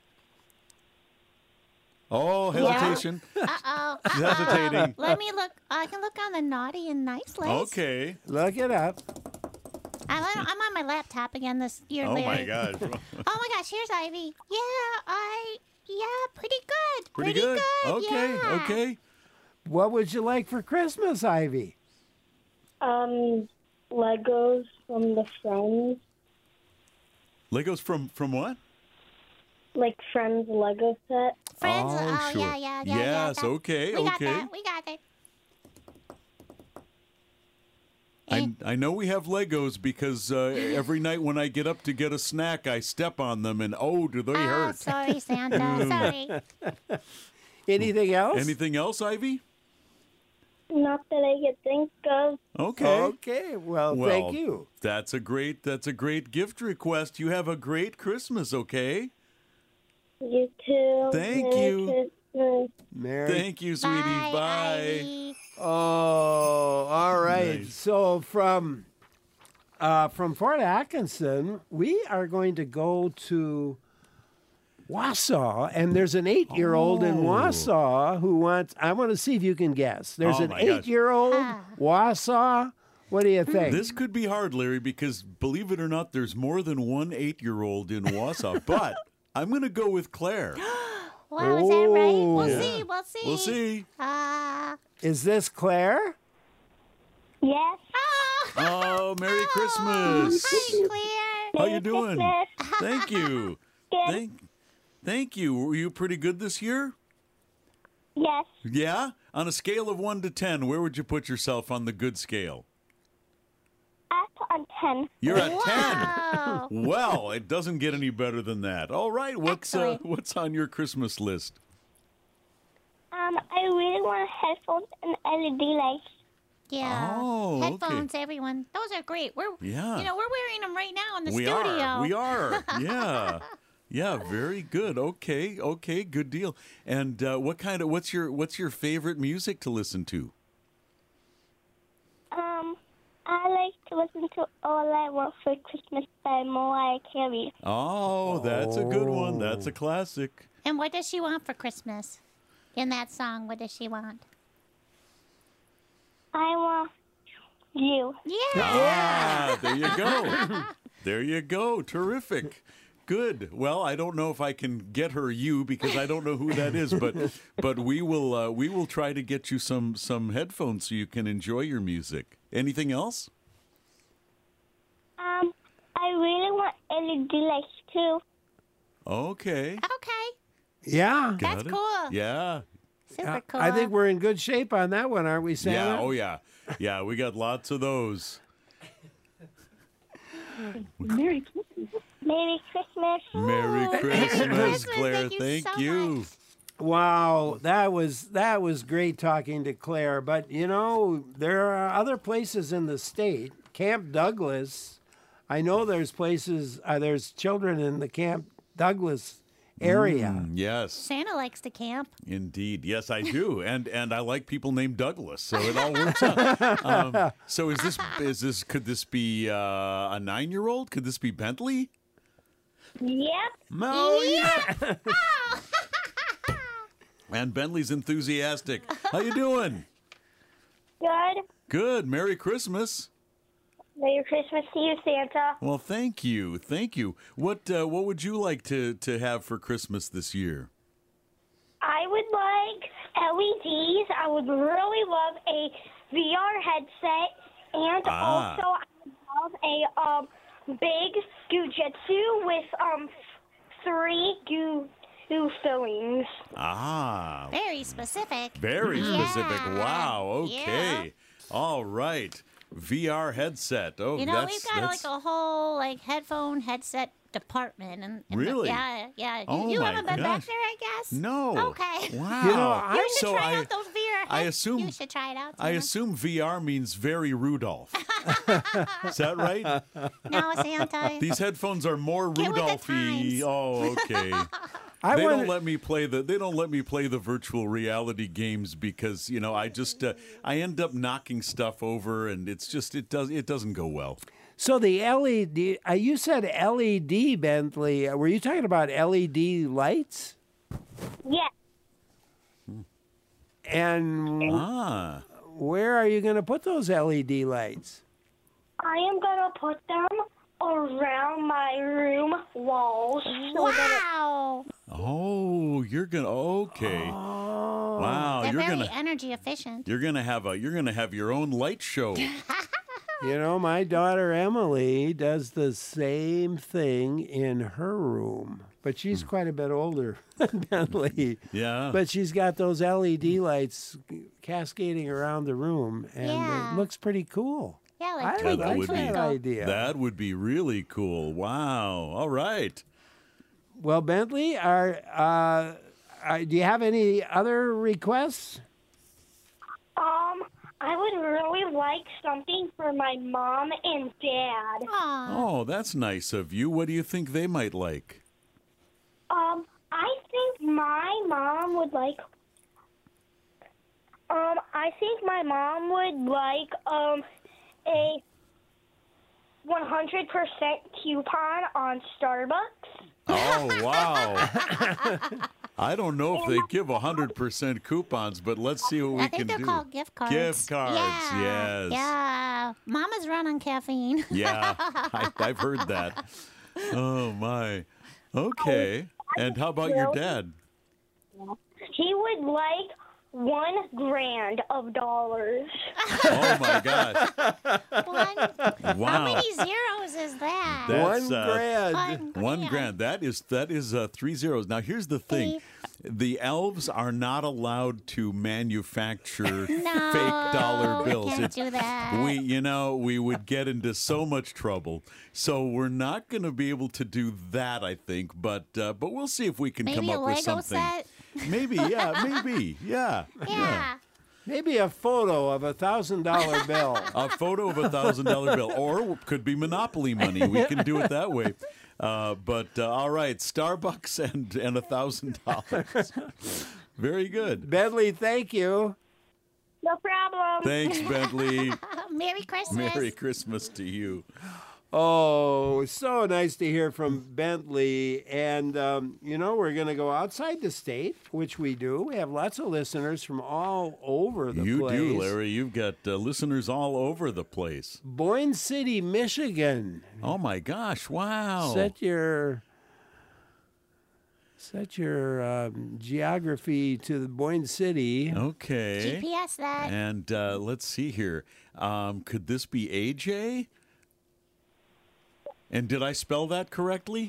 Oh, hesitation. Uh-oh. She's uh-oh. hesitating. Let me look. I can look on the naughty and nice list. Okay. Look it up. I'm on, I'm on my laptop again this year, Oh Larry. my gosh. Oh my gosh, here's Ivy. Yeah, I, yeah, pretty good. Pretty good. Okay, yeah. okay. What would you like for Christmas, Ivy? Um, Legos from the Friends. Legos from from what? Like Friends Lego set. Friends, Oh, oh, sure. yeah, yeah, yeah. Yes, yeah, that- okay, we got okay. that. We got that. I, I know we have Legos because uh, every night when I get up to get a snack, I step on them and oh, do they Oh, hurt? sorry, Santa. sorry. Anything else? Anything else, Ivy? Not that I could think of. Okay. Okay. Well, Well, thank you. That's a great that's a great gift request. You have a great Christmas, okay? You too. Thank Merry you. Christmas. Mary. Thank you, sweetie. Bye, Bye. Ivy. Oh, all right. Nice. So from uh, from Fort Atkinson, we are going to go to Wausau, and there's an eight-year-old in Oh. Wausau who wants. I want to see if you can guess. There's Oh, an my gosh. eight-year-old Wausau. What do you think? This could be hard, Larry, because believe it or not, there's more than one eight-year-old in Wausau. But I'm going to go with Claire. Wow, is that right? Oh. We'll Yeah. see. We'll see. We'll see. Uh, Is this Claire? Yes. Oh, Merry Christmas. Hi, Claire. How you doing? Christmas. Thank you. Good. Thank, thank you. Were you pretty good this year? Yes. Yeah? On a scale of one to ten, where would you put yourself on the good scale? Up on ten. You're at Wow. ten. Well, it doesn't get any better than that. All right, what's uh, Excellent. what's on your Christmas list? Um, I really want headphones and L E D lights. Yeah. Oh, okay. Headphones, everyone. Those are great. We're Yeah. You know, we're wearing them right now in the we studio. are. We are. Yeah. Yeah, very good. Okay, okay, good deal. And uh, what kind of what's your what's your favorite music to listen to? Um, I like to listen to All I Want for Christmas by Mariah Carey. Oh, that's a good one. That's a classic. And what does she want for Christmas? In that song, what does she want? I want you. Yeah. Ah, there you go. There you go. Terrific. Good. Well, I don't know if I can get her you because I don't know who that is, but but we will uh, we will try to get you some some headphones so you can enjoy your music. Anything else? Um, I really want L E D lights too. Okay. Okay. Yeah. Got That's it. cool. Yeah. Super cool. I think we're in good shape on that one, aren't we, Santa? Yeah. Oh yeah. Yeah. We got lots of those. Merry Christmas. Merry Christmas. Merry Christmas, Christmas. Claire. Thank you Thank so you. much. Wow, that was that was great talking to Claire. But you know, there are other places in the state. Camp Douglas. I know there's places. Uh, there's children in the Camp Douglas area. Mm, yes. Santa likes to camp. Indeed, yes, I do, and and I like people named Douglas, so it all works out. Um, so is this is this could this be uh, a nine year old? Could this be Bentley? Yep. Oh yeah. And Bentley's enthusiastic. How you doing? Good. Good. Merry Christmas. Merry Christmas to you, Santa. Well, thank you, thank you. What uh, what would you like to to have for Christmas this year? I would like L E Ds. I would really love a V R headset, and Ah. also I would love a um big Gujitsu with um three goo goo fillings. Ah, Very specific. very specific. Yeah. Wow. Okay. Yeah. All right. V R headset. Oh, You know, that's, we've got that's... like a whole like headphone headset department, and, and Really? yeah, yeah. You, Oh you my haven't been back gosh. there, I guess. No. Okay. Wow. You know, I- You should so try I, out those V R. I head- assume you should try it out. I Santa. assume V R means very Rudolph. Is that right? No, Santa. These headphones are more Get with the Rudolphy. times. Oh, okay. I they wonder- don't let me play the they don't let me play the virtual reality games because you know I just uh, I end up knocking stuff over and it's just it does it doesn't go well. So the L E D, uh, you said L E D, Bentley. Uh, Were you talking about L E D lights? Yes. And Ah. where are you going to put those L E D lights? I am gonna put them around my room walls. So that Wow. Oh, you're gonna okay. Wow, They're you're very gonna energy efficient. you're gonna have a you're gonna have your own light show. You know, my daughter Emily does the same thing in her room, but she's quite a bit older than Bentley. Yeah. But she's got those L E D lights cascading around the room, and Yeah. it looks pretty cool. Yeah, I like like twinkle, that would be twinkle. idea. That would be really cool. Wow. All right. Well, Bentley, are uh, uh, do you have any other requests? um, I would really like something for my mom and dad. Aw. Oh, that's nice of you. What do you think they might like? Um, I my mom would like. Um, I think my mom would like um a one hundred percent coupon on Starbucks. Oh, wow. I don't know if they give one hundred percent coupons, but let's see what we I can think they're do. called gift cards. Gift cards, yeah. yes. Yeah. Mama's run on caffeine. Yeah, I, I've heard that. Oh, my. Okay. And how about your dad? He would like one grand of dollars. Oh, my gosh. One, Wow. How many zeros is that? That's, One uh, grand. One grand. That is that is uh, three zeros. Now here's the thing: the elves are not allowed to manufacture No, fake dollar we bills. can't do that. We, you know, we would get into so much trouble. So we're not going to be able to do that, I think. But uh, but we'll see if we can Maybe come a up Lego with something. set? Maybe, yeah, maybe, yeah, Yeah. Maybe a photo of a thousand dollar bill. A photo of a thousand dollar bill, or could be Monopoly money. We can do it that way. Uh, but uh, all right, Starbucks and and a thousand dollars. Very good. Bentley, thank you. No problem. Thanks, Bentley. Merry Christmas. Merry Christmas to you. Oh, so nice to hear from Bentley. And, um, you know, we're going to go outside the state, which we do. We have lots of listeners from all over the You place. do, Larry. You've got uh, listeners all over the place. Boyne City, Michigan. Oh, my gosh. Wow. Set your set your um, geography to the Boyne City. Okay. G P S that. And uh, let's see here. Um, could this be A J? And did I spell that correctly?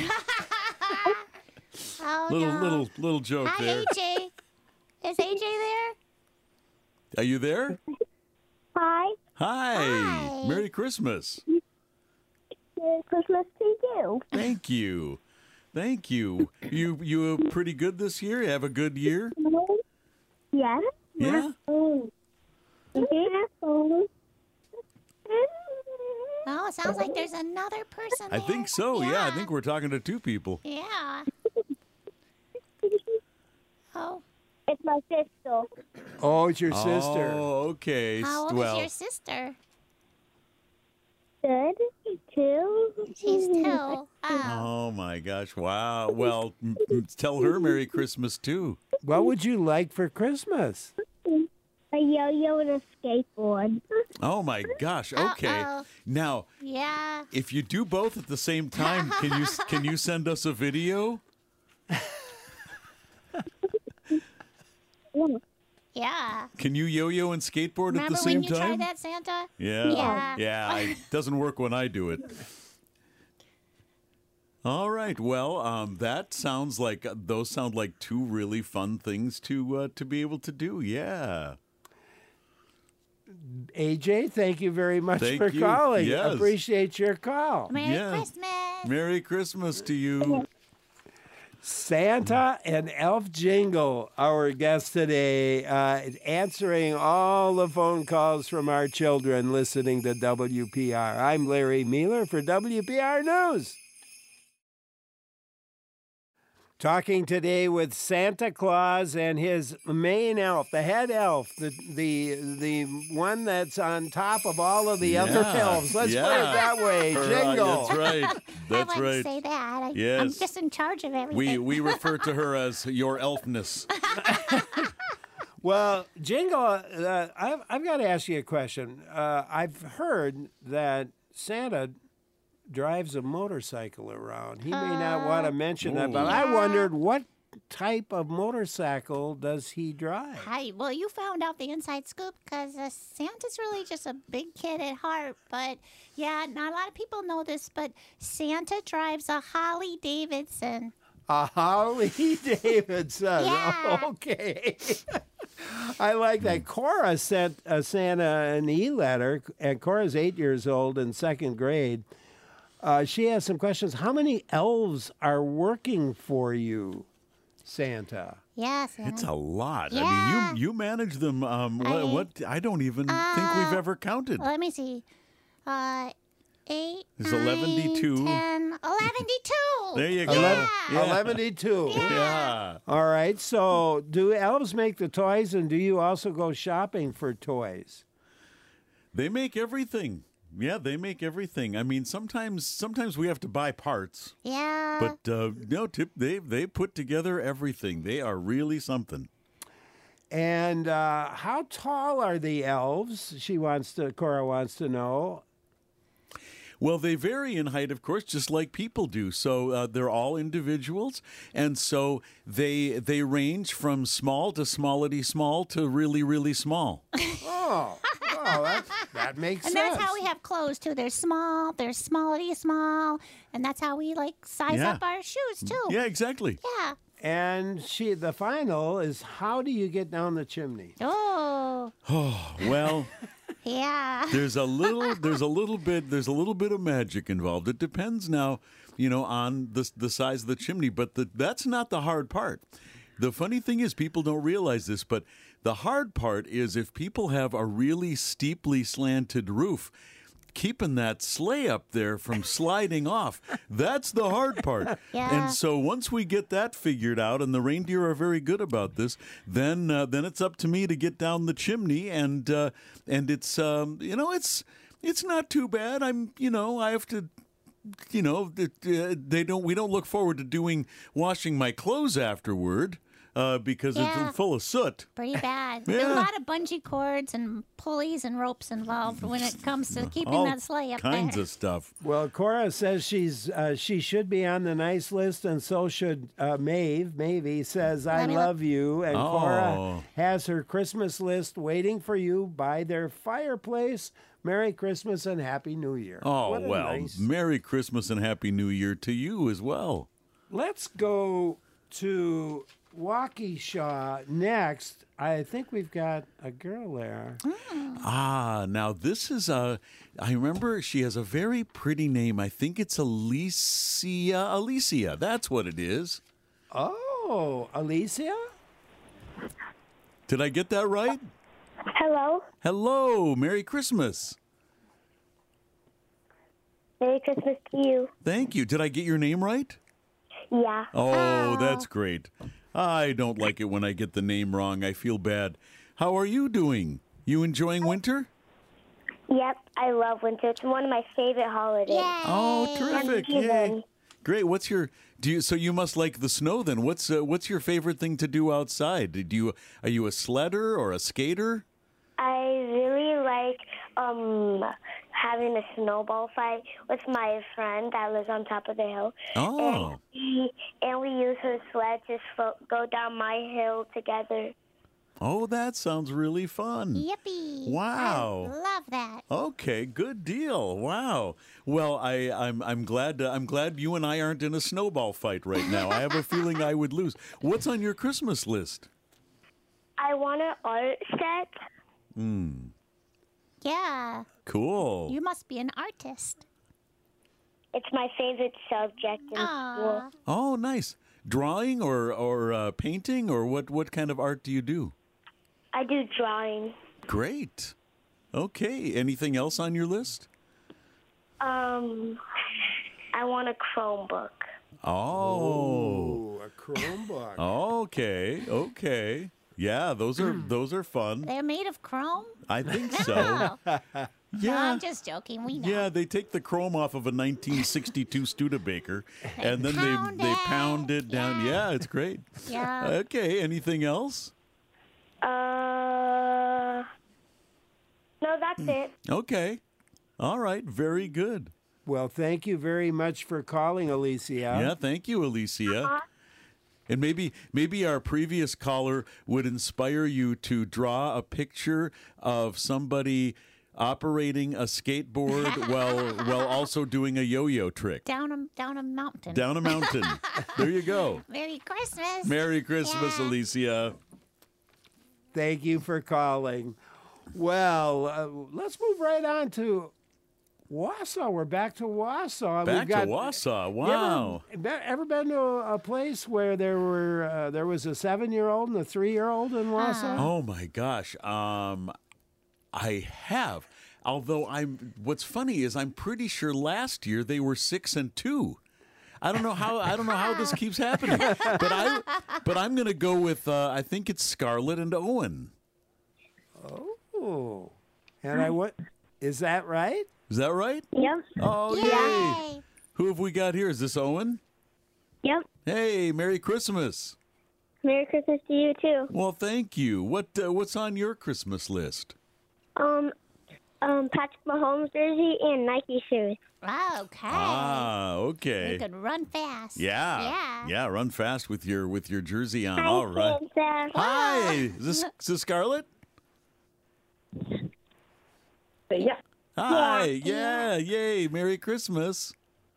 Oh, little no. little little joke Hi, there. A J. Is A J there? Are you there? Hi. Hi. Hi. Merry Christmas. Merry Christmas to you. Thank you. Thank you. You you pretty good this year? You have a good year? Yeah. Yeah? Oh. Oh, it sounds like there's another person I there. think so. Yeah, I think we're talking to two people. Yeah. Oh. It's my sister. Oh, it's your sister. Oh, okay. How old well, is your sister? Good. Two. She's two. Oh. oh my gosh. Wow. Well, m- m- tell her Merry Christmas too. What would you like for Christmas? A yo-yo and a skateboard. Oh my gosh. Okay. Uh-oh. Now, Yeah. if you do both at the same time, can you can you send us a video? Yeah. Can you yo-yo and skateboard Remember at the same when you time? tried that, Santa? Yeah. Yeah. Yeah, it doesn't work when I do it. All right. Well, um, that sounds like those sound like two really fun things to uh, to be able to do. Yeah. A J, thank you very much Thank for you. calling. Yes. Appreciate your call. Merry Yeah. Christmas. Merry Christmas to you. Santa and Elf Jingle, our guest today, uh, answering all the phone calls from our children listening to W P R. I'm Larry Mueller for W P R News. Talking today with Santa Claus and his main elf, the head elf, the the the one that's on top of all of the other Yeah. elves. Let's Yeah. put it that way. Right, Jingle. that's right. I That's wouldn't right. say that. I, I'm Yes. just in charge of everything. We we refer to her as your elfness. Well, Jingle, uh, I've, I've got to ask you a question. Uh, I've heard that Santa drives a motorcycle around. He may not want to mention that, but I Yeah. wondered what type of motorcycle does he drive? Hi. Well, you found out the inside scoop because uh, Santa's really just a big kid at heart. But yeah, not a lot of people know this, but Santa drives a Harley Davidson. A Harley Davidson. Yeah. Okay. I like that. Cora sent uh, Santa an e-letter, and Cora's eight years old in second grade. Uh, she has some questions. How many elves are working for you, Santa? Yeah, Santa. It's a lot. I Yeah. mean, you you manage them. Um, I- what, what? I don't even think we've Uh, ever counted. Let me see. Uh, eight, There's nine, eleven-two. ten, eleven-two. There you go. Eleven, Yeah. eleven-two. Yeah. All right. So, do elves make the toys, and do you also go shopping for toys? They make everything. Yeah, they make everything. I mean, sometimes sometimes we have to buy parts. Yeah. But uh, no, tip. They they put together everything. They are really something. And uh, how tall are the elves? She wants to. Cora wants to know. Well, they vary in height, of course, just like people do. So uh, they're all individuals, and so they they range from small to smallity small to really really small. Oh, well, that, that makes And sense. that's how we have clothes too. They're small, they're smallity small, and that's how we like size Yeah. up our shoes too. Yeah, exactly. Yeah. And she, the final is, how do you get down the chimney? Oh. Oh well. Yeah. There's a little there's a little bit there's a little bit of magic involved. It depends now, you know, on the the size of the chimney, but the, that's not the hard part. The funny thing is people don't realize this, but the hard part is if people have a really steeply slanted roof, keeping that sleigh up there from sliding off. That's the hard part. Yeah. And so once we get that figured out, and the reindeer are very good about this, then uh, then it's up to me to get down the chimney, and uh, and it's um, you know it's it's not too bad. I'm you know I have to. You know, they don't. We don't look forward to doing washing my clothes afterward uh, because Yeah. it's full of soot. Pretty bad. There's a Yeah. lot of bungee cords and pulleys and ropes involved when it comes to keeping All that sleigh up kinds there. of stuff. Well, Cora says she's uh, she should be on the nice list, and so should uh, Maeve. Maeve says, "I Let me love you," and Oh. Cora has her Christmas list waiting for you by their fireplace. Merry Christmas and Happy New Year. Oh, What a well, nice- Merry Christmas and Happy New Year to you as well. Let's go to Waukesha next. I think we've got a girl there. Ah, now this is a, I remember she has a very pretty name. I think it's Alicia. Alicia, that's what it is. Oh, Alicia? Did I get that right? Hello. Hello, Merry Christmas. Merry Christmas to you. Thank you. Did I get your name right? Yeah. Oh, that's great. I don't like it when I get the name wrong. I feel bad. How are you doing? You enjoying winter? Yep, I love winter. It's one of my favorite holidays. Oh, terrific! And Yay. season. Great. What's your do you? So you must like the snow then. What's uh, what's your favorite thing to do outside? Do you are you a sledder or a skater? I really like um having a snowball fight with my friend that lives on top of the hill. Oh. And we, and we use her sled to fo- go down my hill together. Oh, that sounds really fun. Yippee. Wow. I love that. Okay, good deal. Wow. Well, I, I'm I'm glad uh, I'm glad you and I aren't in a snowball fight right now. I have a feeling I would lose. What's on your Christmas list? I want an art set. Hmm. Yeah. Cool. You must be an artist. It's my favorite subject in school. Oh, nice. Drawing or or uh, painting or what? What kind of art do you do? I do drawing. Great. Okay. Anything else on your list? Um, I want a Chromebook. Oh. a Chromebook. Okay. Okay. Yeah, those are those are fun. They're made of chrome? I think so. No. Yeah. No, I'm just joking. We know. Yeah, they take the chrome off of a nineteen sixty-two Studebaker, and then pound they they pound it down. Yeah, it's great. Yeah. Okay. Anything else? Uh, no, that's it. Okay. All right. Very good. Well, thank you very much for calling, Alicia. Yeah. Thank you, Alicia. And maybe maybe our previous caller would inspire you to draw a picture of somebody operating a skateboard while while also doing a yo-yo trick Down a down a mountain. down a mountain. There you go. Merry Christmas. Merry Christmas, Yeah. Alicia. Thank you for calling. Well, uh, let's move right on to Wausau. We're back to Wausau. Back We've got, to Wausau. You Wow. Ever, be- ever been to a, a place where there were uh, there was a seven-year-old and a three-year-old in Wausau? Oh my gosh. Um, I have. Although I'm, what's funny is I'm pretty sure last year they were six and two. I don't know how. I don't know how this keeps happening. But I, but I'm going to go with. Uh, I think it's Scarlett and Owen. Oh, and I what? Is that right? Is that right? Yep. Oh, yay! Who have we got here? Is this Owen? Yep. Hey, Merry Christmas. Merry Christmas to you too. Well, thank you. What uh, What's on your Christmas list? Um, um, Patrick Mahomes jersey and Nike shoes. Okay. Ah, okay. You can run fast. Yeah. Yeah. Yeah, run fast with your with your jersey on. Hi, All right. Santa. Hi. Is this, is this Scarlett? Yeah. Hi. Yeah. Yay. Merry Christmas.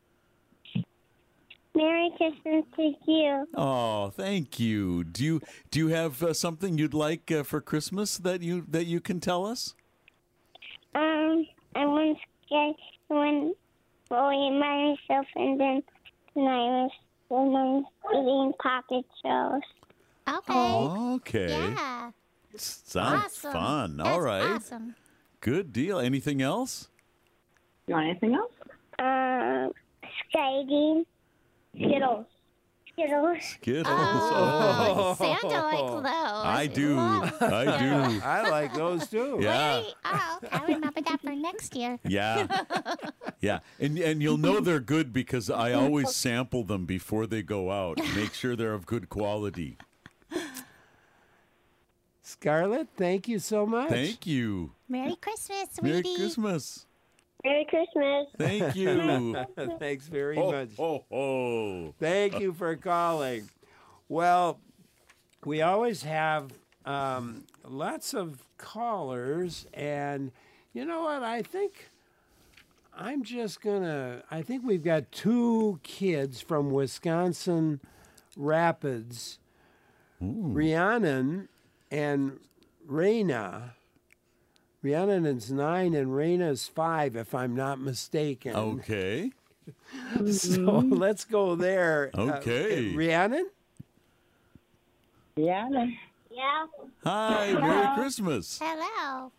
Merry Christmas to you. Oh, thank you. Do you do you have uh, something you'd like uh, for Christmas that you that you can tell us? Um, I once get when bullying myself, and then tonight I was eating pocket shells. Okay. Okay. Yeah. Sounds Awesome. fun. That's All right. awesome. Good deal. Anything else? You want anything else? Um, skating. Skittles. Skittles. Skittles. Oh, Santa likes those. I do. I do. I like those too. Yeah. Wait, oh, I remember that for next year. Yeah. Yeah. And and you'll know they're good because I always sample them before they go out. Make sure they're of good quality. Scarlett, thank you so much. Thank you. Merry Christmas, Merry sweetie. Christmas. Merry Christmas. Thank you. Thanks very Oh, much. oh, oh. Thank you for calling. Well, we always have um, lots of callers, and you know what? I think I'm just gonna. I think we've got two kids from Wisconsin Rapids, Rhiannon and Raina. Rhiannon's nine and Raina's five, if I'm not mistaken. Okay. So let's go there. Okay. Uh, Rhiannon? Rhiannon. Yeah. Hi. Merry Christmas. Hello.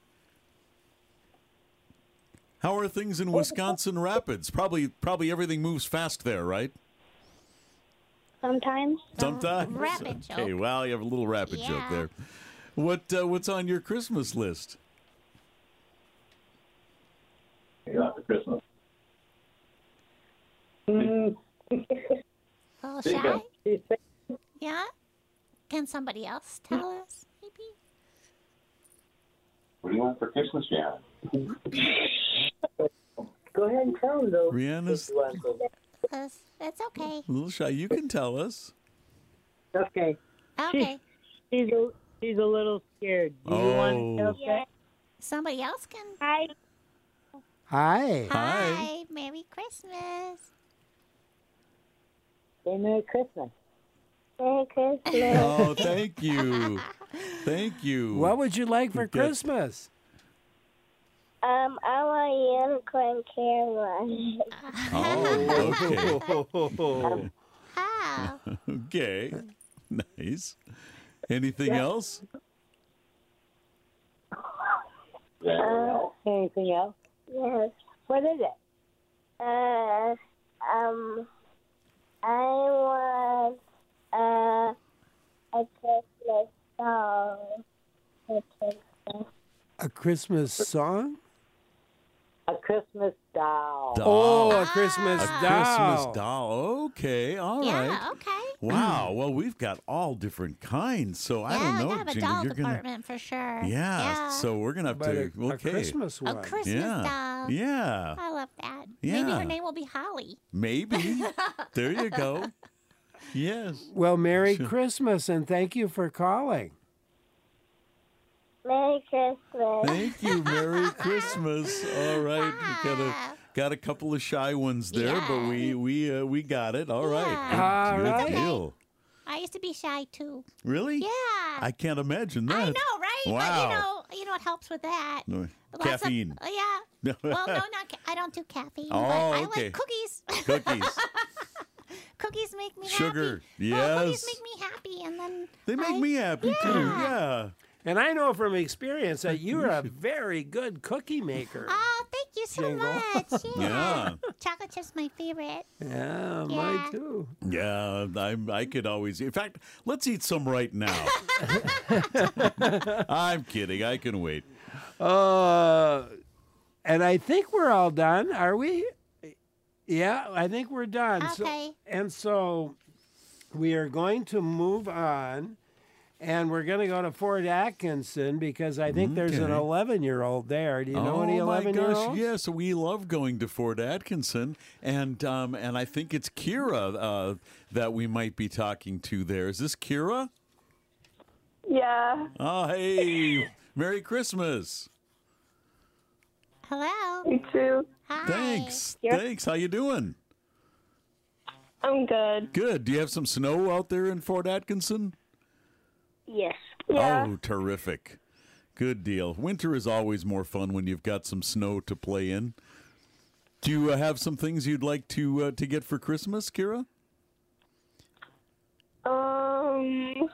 How are things in Wisconsin Rapids? Probably, probably everything moves fast there, right? Sometimes. Sometimes. Rapid joke. Okay. Well, you have a little rapid joke Yeah. there. What uh, What's on your Christmas list? For Christmas. Oh, shy? Yeah? Can somebody else tell us, maybe? What do you want for Christmas, Jan? Go ahead and tell them, though. Rihanna's Uh, It's okay. a little shy. You can tell us. Okay. Okay. She, she's, a, she's a little scared. Do you want Oh. to tell Yeah. Somebody else can. Hi. Hi. Hi. Merry Christmas. Say Merry Christmas. Merry Christmas. Oh, thank you. Thank you. What would you like for Good. Christmas? Um, I want a unicorn camera. Oh, okay. How? Okay. Nice. Anything else? Uh, Anything else? yes. What is it? Uh, um, I want uh, a Christmas song. for Christmas. A Christmas song? A Christmas doll. Oh, a Christmas A doll. Christmas doll. Okay. All right. Yeah, okay. Wow. Well, we've got all different kinds. So I yeah, don't know, we have a Jingle. doll You're gonna. department for sure. Yeah, So we're gonna have But to. a, a okay. Christmas A one. Christmas yeah. doll. Yeah. I love that. Maybe Yeah. her name will be Holly. Maybe. There you go. Yes. Well, Merry Sure. Christmas, and thank you for calling. Merry Christmas. Thank you. Merry Christmas. All right. We got a got a couple of shy ones there, but we we uh, we got it. All right. Yeah. Good, All good right. deal. I used to be shy too. Really? Yeah. I can't imagine that. I know, right? Wow. But you know, you know what helps with that? No, Lots of- Caffeine. uh, yeah. Well, no, not. Ca- I don't do caffeine. Oh, but I okay. like cookies. Cookies. Cookies make me Sugar. happy. Well, cookies Yes. make me happy, and then They make I- me happy too. Yeah. And I know from experience that you're a very good cookie maker. Oh, thank you so Jingle. much. Yeah. Yeah. Chocolate chip's my favorite. Yeah, Yeah. mine too. Yeah, I, I could always. In fact, let's eat some right now. I'm kidding. I can wait. Uh, and I think we're all done. Are we? Yeah, I think we're done. So- Okay. and so we are going to move on. And we're going to go to Fort Atkinson because I think there's an Okay. eleven-year-old there. Do you know oh any my eleven-year-olds? gosh! Yes, we love going to Fort Atkinson, and um, and I think it's Kira uh, that we might be talking to there. Is this Kira? Yeah. Oh, hey! Merry Christmas! Hello. You too. Hi. Thanks, Yeah. thanks. How you doing? I'm good. Good. Do you have some snow out there in Fort Atkinson? Yes. Yeah. Oh, terrific. Good deal. Winter is always more fun when you've got some snow to play in. Do you uh, have some things you'd like to uh, to get for Christmas, Kira? Um.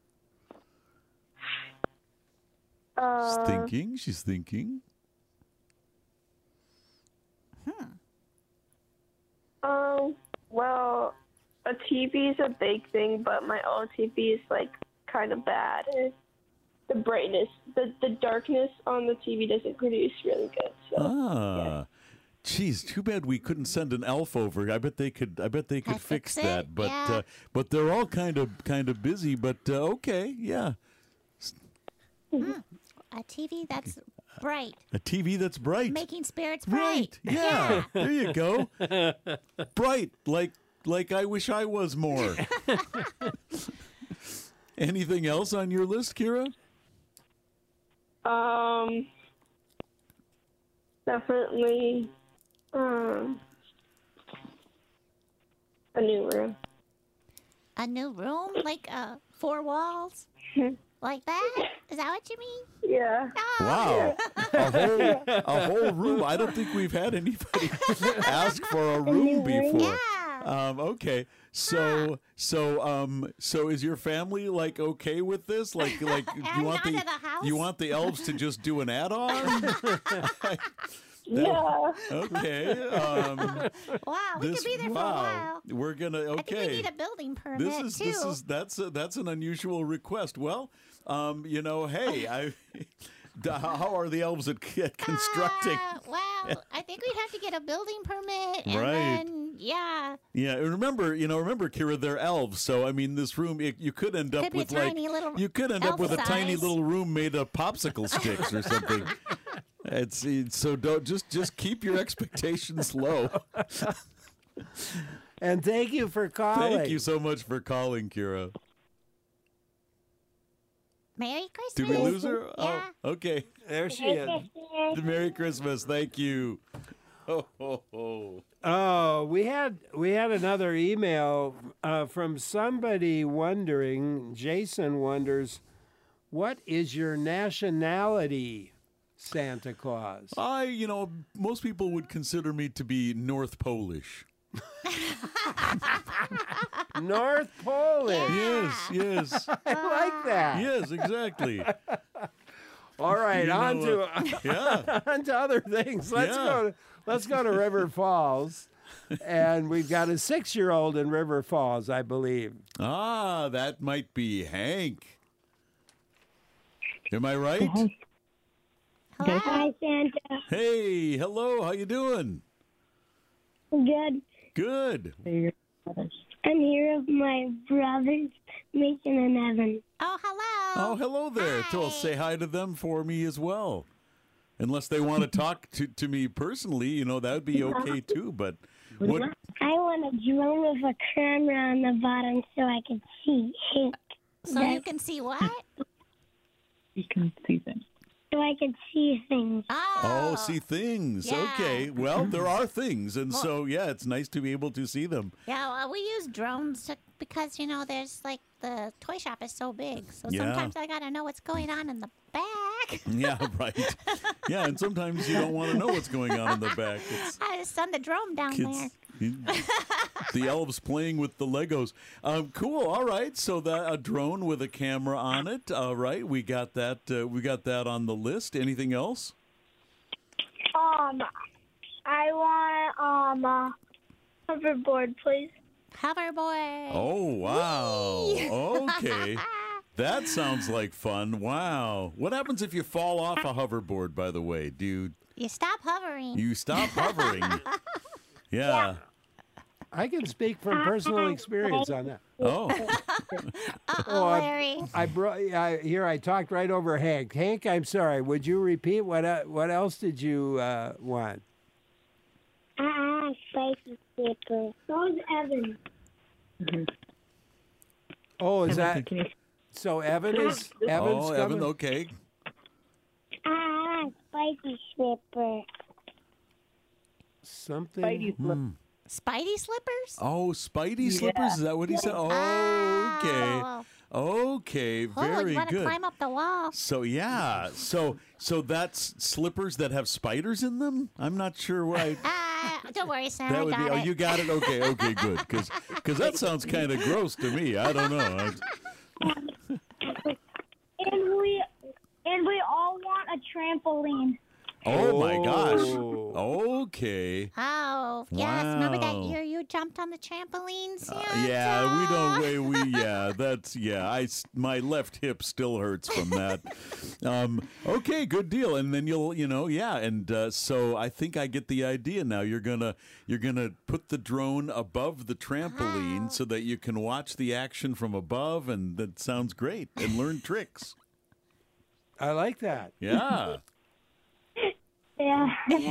Uh, She's thinking. She's thinking. Um. Well, a T V is a big thing, but my old T V is like kind of bad. The brightness, the the darkness on the T V doesn't produce really good. So. Ah. Geez, too bad we couldn't send an elf over. I bet they could. I bet they could I'd fix, fix it, that. But yeah. uh, but they're all kind of kind of busy. But uh, okay, yeah. A T V that's bright, A T V that's bright. making spirits Right. bright. Yeah. There you go. Bright, like like I wish I was more. Anything else on your list, Kira? Um. Definitely. Um. A new room. A new room, like uh, four walls, like that. Is that what you mean? Yeah. Wow. A whole a whole room. I don't think we've had anybody ask for a room before. Um, okay. So so um so is your family like okay with this? Like like you want the, out of the house? you want the elves to just do an add-on? Yeah. Okay. Um, Wow, we this, could be there for wow. a while. We're gonna I think we okay. need a building permit This is too. this is that's a, that's an unusual request. Well, um, you know, hey, I. d- How are the elves at, at constructing? Uh, well, I think we'd have to get a building permit, and Right. then yeah, Yeah, and remember, you know, remember, Kira, they're elves, so I mean, this room it, you could end up Could be a with like tiny little you could end up elf with a tiny size. little room made of popsicle sticks or something. It's, it's so don't just just keep your expectations low. And thank you for calling. Thank you so much for calling, Kira. Merry Christmas. Did we lose her? Yeah. Oh, okay. There she is. Merry Christmas. Thank you. Oh, oh, oh. Oh, we had we had another email uh, from somebody wondering. Jason wonders, what is your nationality, Santa Claus? I, you know, most people would consider me to be North Polish. North Polish. Yes, yes. I like that. Yes, exactly. All right, You on know, to uh, yeah. on to other things. Let's Yeah. go. To, let's go to River Falls, and we've got a six-year-old in River Falls, I believe. Ah, that might be Hank. Am I right? Hi, Santa. Hey, hello. How you doing? Good. Good. I'm here with my brothers, Mason and Evan. Oh, hello. Oh, hello there. Hi. So say hi to them for me as well. Unless they want to talk to, to me personally, you know, that would be okay too. But what? I want a drone with a camera on the bottom so I can see Hank. So you can see what? You can see things. So I can see things. Oh, see things. Yeah. Okay. Well, there are things. And so, yeah, it's nice to be able to see them. Yeah, well, we use drones to because you know there's like the toy shop is so big, so Yeah. sometimes I gotta know what's going on in the back. Yeah, right. Yeah, and sometimes you don't want to know what's going on in the back. It's I just send the drone down there. kids, the elves playing with the Legos. Um, cool. All right. So that a drone with a camera on it. All right. We got that. Uh, we got that on the list. Anything else? Um, I want um a hoverboard, please. Hoverboard. Oh wow. Okay. That sounds like fun. Wow. What happens if you fall off a hoverboard? By the way, do you, You stop hovering. you stop hovering? Yeah. I can speak from personal experience on that. Oh. Oh, I, Larry. I brought. I, here, I talked right over Hank. Hank, I'm sorry. Would you repeat what? Uh, what else did you uh, want? Ah, spicy slipper. So is Evan. Oh, is that? So Evan is Evan's Oh, coming? Evan. Okay. Ah, spicy slipper. Something. Hmm. Spidey slippers? Oh, Spidey slippers? Is that what he said? Oh, okay. Okay, Oh, very you want to good. climb up the wall? So yeah, so so that's slippers that have spiders in them. I'm not sure why. Ah, don't worry, Sam. I That would got be. Oh, it. you got it. Okay, okay, good. Because that sounds kind of gross to me. I don't know. And we and we all want a trampoline. Oh my gosh. Okay. Oh, yes. Remember that Wow. year you jumped on the trampoline, Santa? Uh, yeah, we don't. We, we yeah. That's yeah. I s- my left hip still hurts from that. Um, okay, good deal. And then you'll you know yeah. And uh, so I think I get the idea now. You're gonna you're gonna put the drone above the trampoline so that you can watch the action from above, and that sounds great. And learn tricks. I like that. Yeah. Yeah.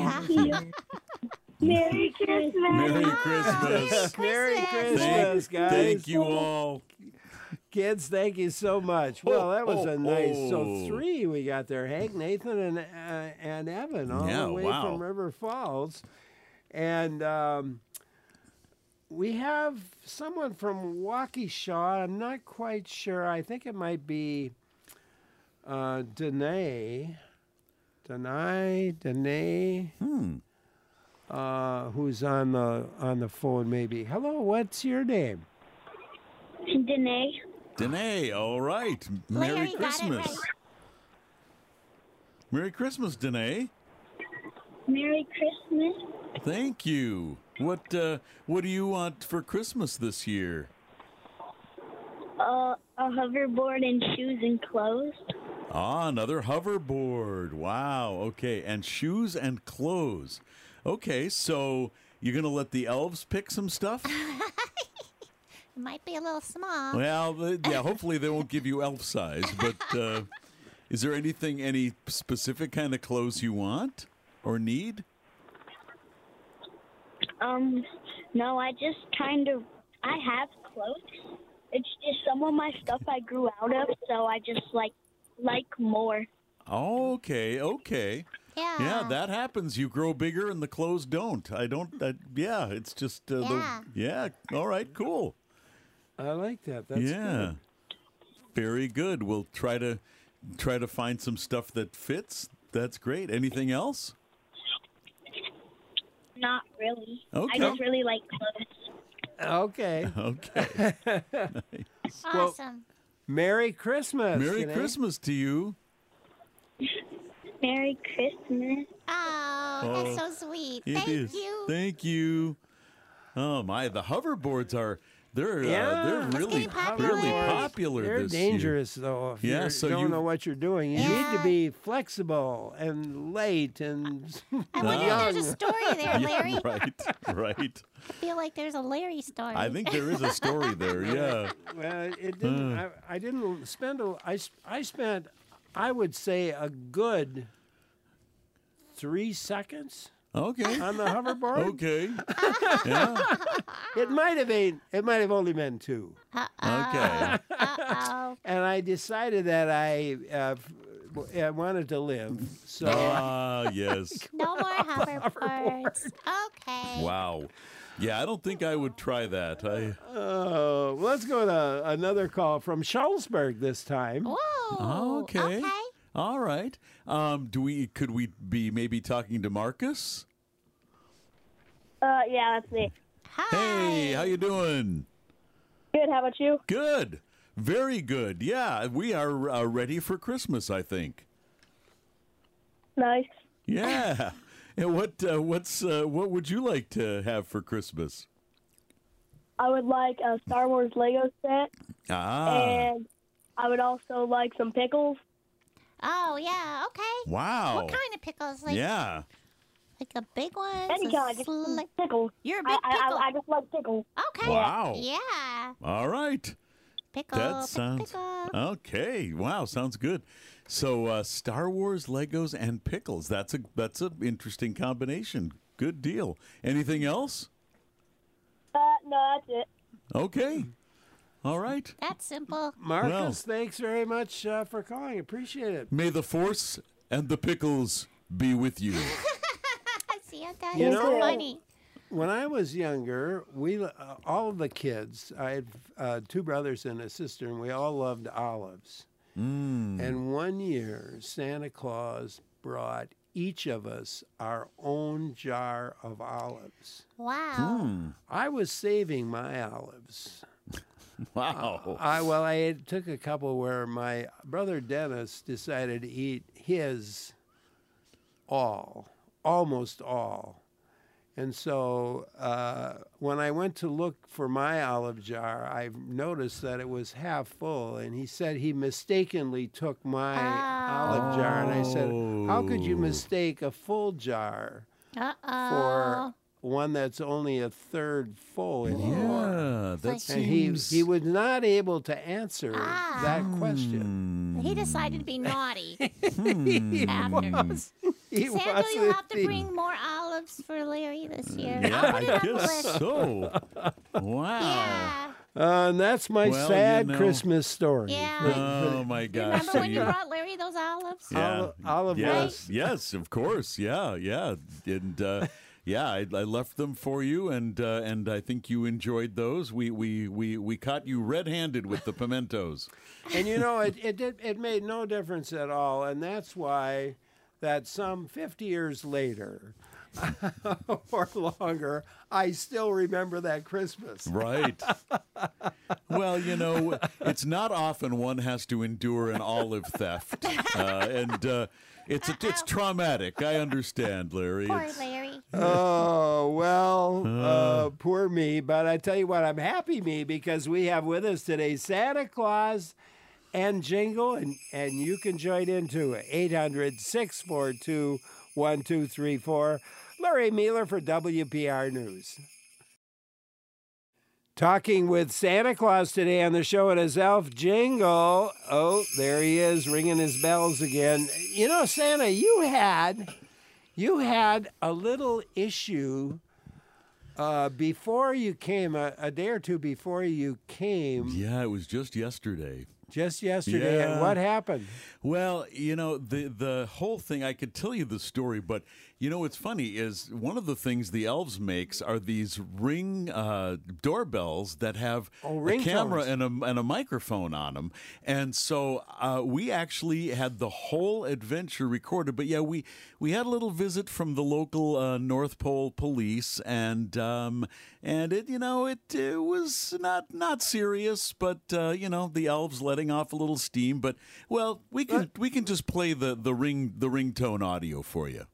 Merry Christmas. Merry Christmas. Merry Christmas, Thank, guys. thank you all. Kids, thank you so much. Well, that was oh, a nice. oh. So three we got there: Hank, Nathan, and uh, and Evan, all Yeah, the way wow. from River Falls, and um, we have someone from Waukesha. I'm not quite sure. I think it might be uh, Danae. Danae, Danae, Hmm. uh, who's on the on the phone? Maybe. Hello, what's your name? Danae. Danae, all right. Merry Larry got it Christmas. right. Merry Christmas, Danae. Merry Christmas. Thank you. What uh, what do you want for Christmas this year? Uh, a hoverboard and shoes and clothes. Ah, another hoverboard. Wow. Okay, and shoes and clothes. Okay, so you're gonna let the elves pick some stuff? It might be a little small. Well, th- yeah. Hopefully they won't give you elf size. But uh, is there anything, any specific kind of clothes you want or need? Um, no, I just kind of, I have clothes. It's just some of my stuff I grew out of, so I just like, like more. Okay, okay. Yeah. Yeah, that happens. You grow bigger and the clothes don't. I don't. I, yeah, it's just. Uh, Yeah. The, yeah. All right. Cool. I like that. That's yeah. good. Very good. We'll try to try to find some stuff that fits. That's great. Anything else? Not really. Okay. I just really like clothes. Okay. Okay. Well, Awesome. Merry Christmas. Merry Danae. Christmas to you. Merry Christmas. Oh, Oh, that's so sweet. It Thank is. you. Thank you. Oh my, the hoverboards are they're Yeah. uh, they're It's really getting popular. really popular They're this year. dangerous, though. If Yeah, you so don't you- know what you're doing, you Yeah. need to be flexible and late and I wonder if there's a young. story there, Yeah, Larry. right, right. I feel like there's a Larry story. I think there is a story there. Yeah. Well, it didn't. Uh. I, I didn't spend. A, I s- I spent. I would say a good three seconds Okay. on the hoverboard. Okay. Yeah. It might have been. It might have only been two. Okay. Uh-oh. And I decided that I uh, f- w- I wanted to live. So Ah, yes. No more hoverboards. Okay. Wow. Yeah, I don't think I would try that. I. Oh, let's go to another call from Schulzberg this time. Whoa. Okay. Okay. All right. Um, do we? Could we be maybe talking to Marcus? Uh, yeah, that's me. Hey, how you doing? Good. How about you? Good. Very good. Yeah, we are uh, ready for Christmas, I think. Nice. Yeah. And what uh, what's uh, what would you like to have for Christmas? I would like a Star Wars Lego set, Ah. and I would also like some pickles. Oh, yeah, okay. Wow. What kind of pickles? Like, Yeah. Like a big one? Any kind, just pickles. You're a I, big I, pickle. I, I just like pickles. Okay. Wow. Yeah. All right. Pickle, That pickle, sounds pickle. okay. Wow, sounds good. So uh, Star Wars, Legos, and pickles. That's a that's an interesting combination. Good deal. Anything else? Uh, no, that's it. Okay. All right. That's simple. Marcus, Well. thanks very much uh, for calling. Appreciate it. May the force and the pickles be with you. Santa, You you're know- so funny. When I was younger, we uh, all of the kids, I had uh, two brothers and a sister, and we all loved olives. Mm. And one year, Santa Claus brought each of us our own jar of olives. Wow. Hmm. I was saving my olives. Wow. I well, I had, took a couple where my brother Dennis decided to eat his all, almost all. And so uh, when I went to look for my olive jar, I noticed that it was half full. And he said he mistakenly took my olive jar. And I said, how could you Oh. mistake a full jar Uh-oh. for one that's only a third full anymore? Yeah, that and he, seems- he was not able to answer that question. He decided to be naughty. He After. was. He Santa, was you'll have to indeed. bring more olives for Larry this year. Yeah, I'll put it I on the guess list. so. Wow. Uh, and that's my Well, you sad know. Christmas story. Yeah. Oh my gosh. Remember when you Yeah. brought Larry those olives? Yeah. Olive- olive yes, yes, of course. Yeah, yeah. And uh, yeah, I, I left them for you, and uh, and I think you enjoyed those. We we we we caught you red-handed with the pimentos. And you know, it it did, it made no difference at all, and that's why that some fifty years later or longer, I still remember that Christmas. Right. Well, you know, it's not often one has to endure an olive theft, uh, and uh, it's it's traumatic. I understand, Larry. Poor It's- Larry. Oh, well, uh, poor me. But I tell you what, I'm happy me because we have with us today Santa Claus and Jingle, and, and you can join in too. eight hundred, six four two, one two three four. Larry Mueller for W P R News. Talking with Santa Claus today on the show at his elf Jingle. Oh, there he is, ringing his bells again. You know, Santa, you had you had a little issue uh, before you came, a, a day or two before you came. Yeah, it was just yesterday. Just yesterday. Yeah. And what happened? Well, you know, the the whole thing, I could tell you the story, but, you know, what's funny is one of the things the elves makes are these ring uh, doorbells that have Oh, a camera ringtones. and a, and a microphone on them. And so uh, we actually had the whole adventure recorded. But, yeah, we, we had a little visit from the local uh, North Pole police, and um, and it, you know, it, it was not, not serious, but, uh, you know, the elves letting off a little steam. But, well, we can we can just play the, the ring the ringtone audio for you.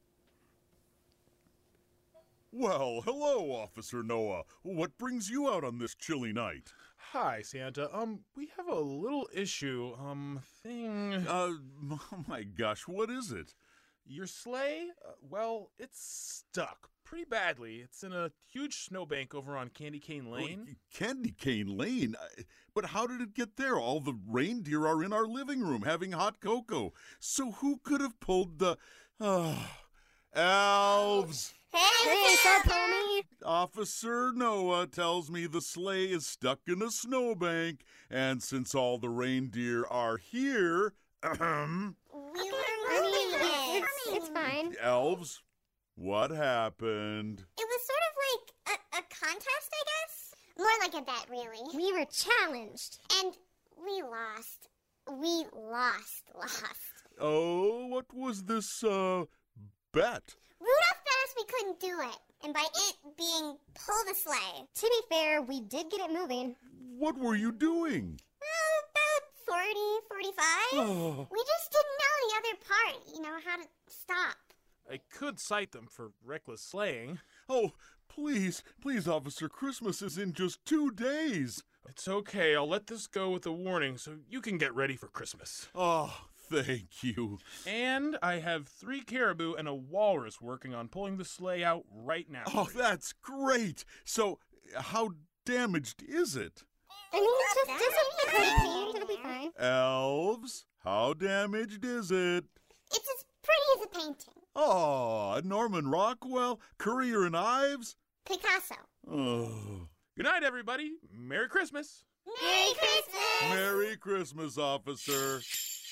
Well, hello, Officer Noah. What brings you out on this chilly night? Hi, Santa. Um, we have a little issue. Um, thing. Uh, oh my gosh, what is it? Your sleigh? Uh, well, it's stuck pretty badly. It's in a huge snowbank over on Candy Cane Lane. Oh, Candy Cane Lane? I- But how did it get there? All the reindeer are in our living room having hot cocoa. So who could have pulled the... Uh, elves! Hey, what's up, homie? Officer Noah tells me the sleigh is stuck in a snowbank, and since all the reindeer are here, ahem, We were I mean, it's, it's fine. elves, what happened? It was sort of like a contest, I guess? More like a bet, really. We were challenged. And we lost. We lost, lost. Oh, what was this, uh, bet? Rudolph bet us we couldn't do it. And by it being pull the sleigh. To be fair, we did get it moving. What were you doing? Well, about forty, forty-five. Oh. We just didn't know the other part, you know, how to stop. I could cite them for reckless slaying. Oh, please, please, Officer, Christmas is in just two days. It's okay. I'll let this go with a warning so you can get ready for Christmas. Oh, thank you. And I have three caribou and a walrus working on pulling the sleigh out right now. Oh, that's great. So, how damaged is it? I mean, it's just, just a pretty paint. It'll be fine. Elves, how damaged is it? It's as pretty as a painting. Oh, Norman Rockwell, Currier and Ives? Picasso. Oh. Good night, everybody. Merry Christmas. Merry Christmas. Merry Christmas, officer.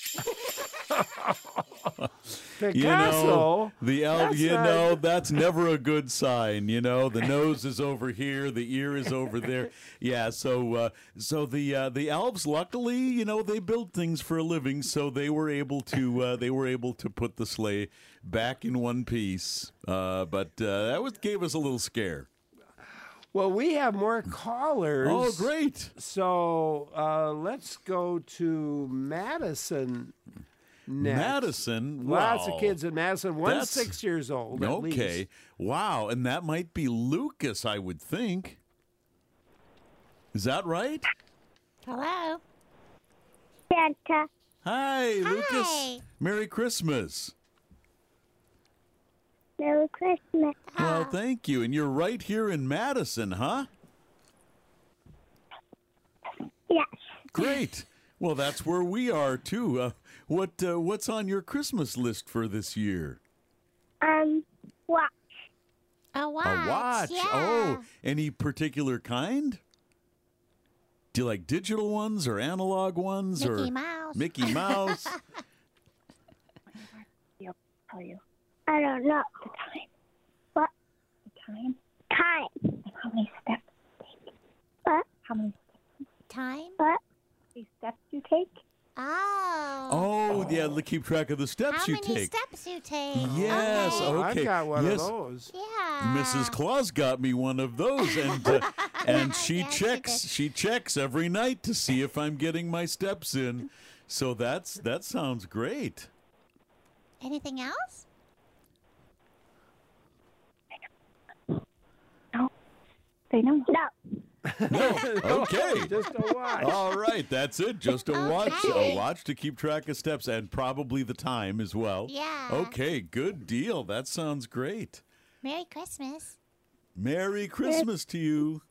Picasso? You know, the elf, That's you not- know, that's never a good sign. You know, the nose is over here, the ear is over there. Yeah, so uh, so the uh, the elves, luckily, you know, they build things for a living, so they were able to uh, they were able to put the sleigh back in one piece. Uh, but uh, that was gave us a little scare. Well, we have more callers. Oh, great. So uh, let's go to Madison next. Madison, Lots wow. of kids in Madison. One's That's- six years old, at Okay, least. wow, and that might be Lucas, I would think. Is that right? Hello. Santa. Hi, Lucas. Hi. Merry Christmas. Merry Christmas. Well, thank you. And you're right here in Madison, huh? Yes. Great. Well, that's where we are too. Uh, what uh, what's on your Christmas list for this year? Um, watch. A watch. A watch. Yeah. Oh, any particular kind? Do you like digital ones or analog ones or Mickey Mouse. Mickey Mouse? I'll tell you. I don't know. The time. What? The time. Time. And how many steps you take. What? How many Time. What? steps you take. Oh. Oh, yeah. l- Keep track of the steps How you many take. steps you take? Yes. Okay. Oh, Okay. I've got one yes. of those. Yeah. Missus Claus got me one of those, and uh, and she Yes, she checks did. she checks every night to see if I'm getting my steps in. So that's that sounds great. Anything else? They know. No. No. Okay. Just a watch. All right, that's it. Just a watch, a Okay. watch to keep track of steps and probably the time as well. Yeah. Okay, good deal. That sounds great. Merry Christmas. Merry Christmas to you.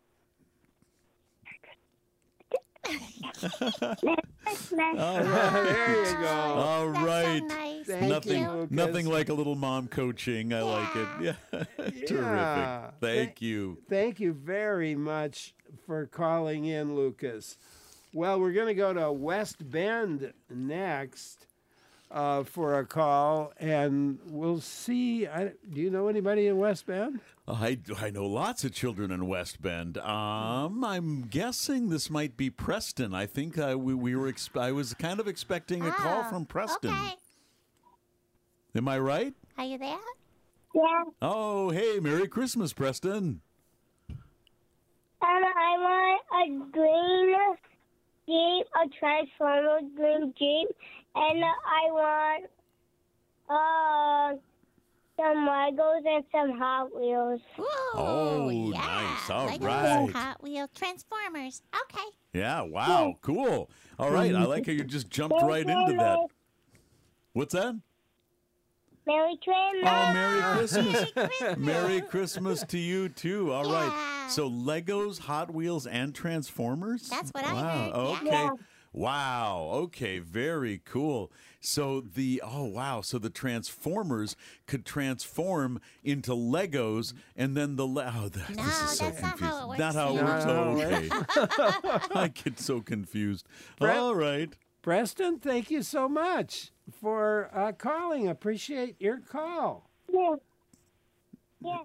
Christmas. All right. There you go. All That's right. so nice. Thank Thank nothing, you, Lucas. nothing like a little mom coaching. I like it. Yeah, Yeah. terrific. Thank you. Thank you very much for calling in, Lucas. Well, we're going to go to West Bend next uh, for a call, and we'll see. I, do you know anybody in West Bend? I, I know lots of children in West Bend. Um, I'm guessing this might be Preston. I think uh, we we were ex- I was kind of expecting a call Oh, from Preston. Okay. Am I right? Are you there? Yeah. Oh, hey, Merry Christmas, Preston. And I want a green Jeep, a Transformer green Jeep, and I want uh some Legos and some Hot Wheels. Ooh, Oh, yeah. nice. All Legos, right. Hot Wheel Transformers. Okay. Yeah, wow, cool. All right, I like how you just jumped right into that. What's that? Merry Christmas. Oh, Merry Christmas. Merry Christmas. Merry Christmas to you, too. All right. Yeah. So Legos, Hot Wheels, and Transformers? That's what I wow. heard, yeah. Okay. Yeah. Wow. Okay. Very cool. So the, oh, wow. So the Transformers could transform into Legos, and then the, le- oh, that, No, this is so that's not confusing. how it works, Not how it Sam. works. Not how Oh, it okay. I get so confused. Brett? All right. Preston, thank you so much for uh, calling. Appreciate your call. Yeah. Yeah.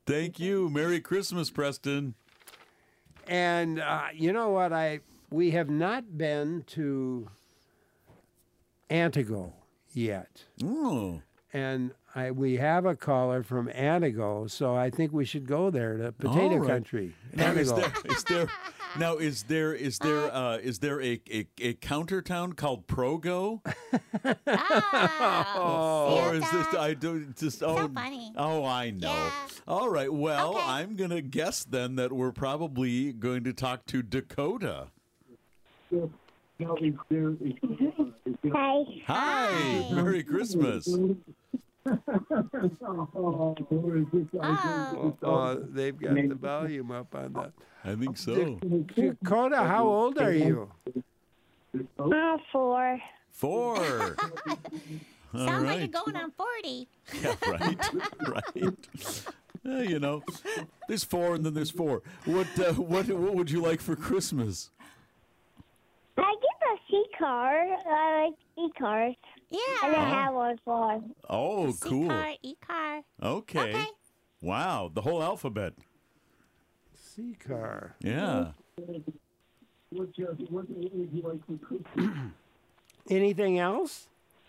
Thank you. Merry Christmas, Preston. And uh, you know what? I we have not been to Antigo yet. Oh. And I, we have a caller from Antigo, so I think we should go there to Potato All right. Country. Now, is Antigo. there, is there now is there is there uh, is there a, a, a counter town called Progo? Oh. Or is this I do just oh So funny. oh I know. Yeah. All right. Well, Okay. I'm gonna guess then that we're probably going to talk to Dakota. Hi. Hi. Merry Christmas. Oh, oh, they've got the volume up on that. I think so. Dakota, how old are you? Uh, four. Four. All Sounds like right. you're going on forty. Yeah, right. Right. Uh, you know, there's four and then there's four. What uh, what what would you like for Christmas? I get a C car. I like E cars. Yeah. And I have one for. Oh, cool. C-car, E-car. Okay. Okay. Wow, the whole alphabet. C car. Yeah. Anything else?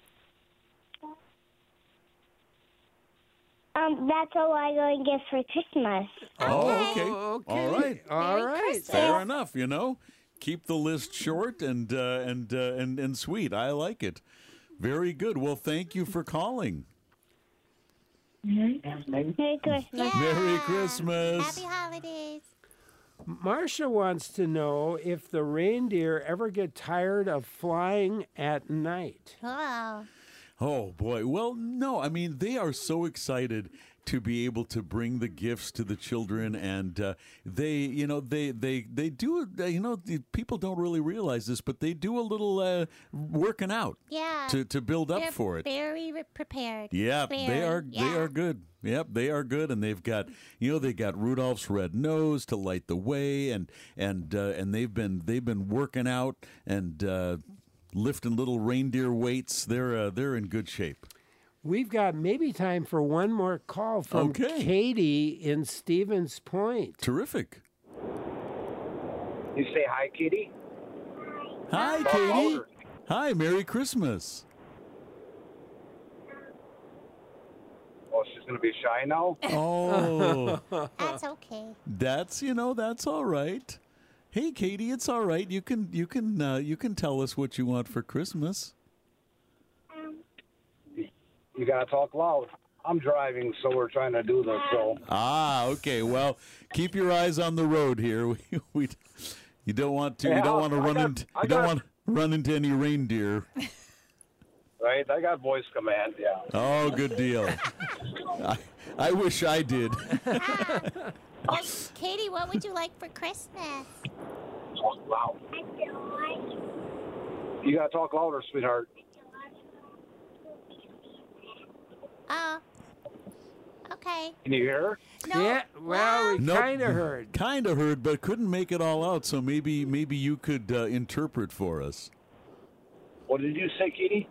Um, that's all I'm going to get for Christmas. Oh, okay. okay. All right. All right. Fair enough. You know, keep the list short and uh, and uh, and and sweet. I like it. Very good. Well, thank you for calling. Merry Christmas. Merry Christmas. Happy holidays. Marcia wants to know if the reindeer ever get tired of flying at night. Oh. Oh boy. Well, no. I mean, they are so excited to be able to bring the gifts to the children, and uh, they, you know, they they they do. Uh, you know, the, people don't really realize this, but they do a little uh, working out. Yeah. To to build up They're for it. Very re- prepared. Yeah, they Very, are. yeah. They are good. Yep, they are good, and they've got you know they got Rudolph's red nose to light the way, and and uh, and they've been they've been working out and uh, lifting little reindeer weights. They're uh, they're in good shape. We've got maybe time for one more call from Okay. Katie in Stevens Point. Terrific. You say hi, Kitty? Hi, Talk Katie. louder. Hi, Merry Christmas. Oh, she's going to be shy now? Oh, That's okay. that's you know that's all right. Hey, Katie, it's all right. You can you can uh, you can tell us what you want for Christmas. You got to talk loud. I'm driving, so we're trying to do this, so. Ah, okay. Well, keep your eyes on the road here. We, we you don't want to. Yeah, you don't want to I run got- into. I You don't got- want to run into any reindeer. Right? I got voice command, yeah. Oh, good deal. I, I wish I did. Well, Katie, what would you like for Christmas? Talk loud. You got to talk louder, sweetheart. Oh. Okay. Can you hear her? No. Yeah, well, we Nope. kind of heard. Kind of heard, but couldn't make it all out. So maybe maybe you could uh, interpret for us. What did you say, Kitty?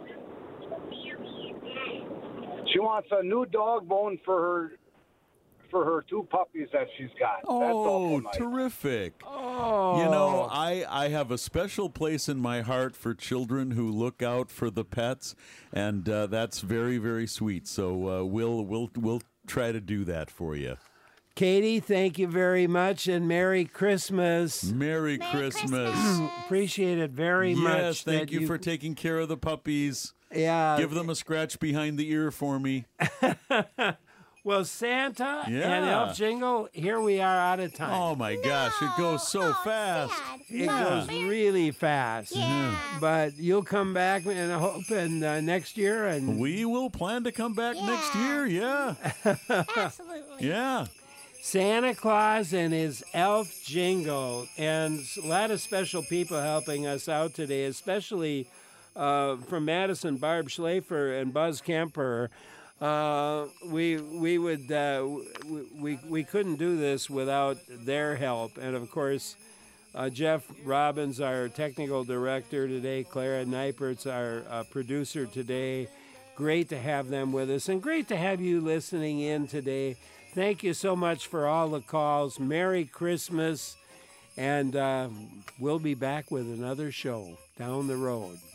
She wants a new dog bone for her for her two puppies that she's got. That's Oh, awful nice. terrific. Oh. You know, I, I have a special place in my heart for children who look out for the pets, and uh, that's very, very sweet. So uh, we'll we'll we'll try to do that for you. Katie, thank you very much, and Merry Christmas. Merry, Merry Christmas. Christmas. Appreciate it very Yes, much. thank that you, for taking care of the puppies. Yeah. Give them a scratch behind the ear for me. Well, Santa and Yeah. Elf Jingle, here we are out of time. Oh my gosh, it goes so Oh, fast. sad. It No. goes really fast. Yeah. But you'll come back and I hope and uh, next year and We will plan to come back next Yeah. year. Yeah. Absolutely. Yeah. Santa Claus and his Elf Jingle, and a lot of special people helping us out today, especially uh, from Madison, Barb Schlafer and Buzz Kemper. Uh, we we would uh, we, we we couldn't do this without their help, and of course, uh, Jeff Robbins, our technical director today, Clara Neipert's our uh, producer today. Great to have them with us, and great to have you listening in today. Thank you so much for all the calls. Merry Christmas. And uh, we'll be back with another show down the road.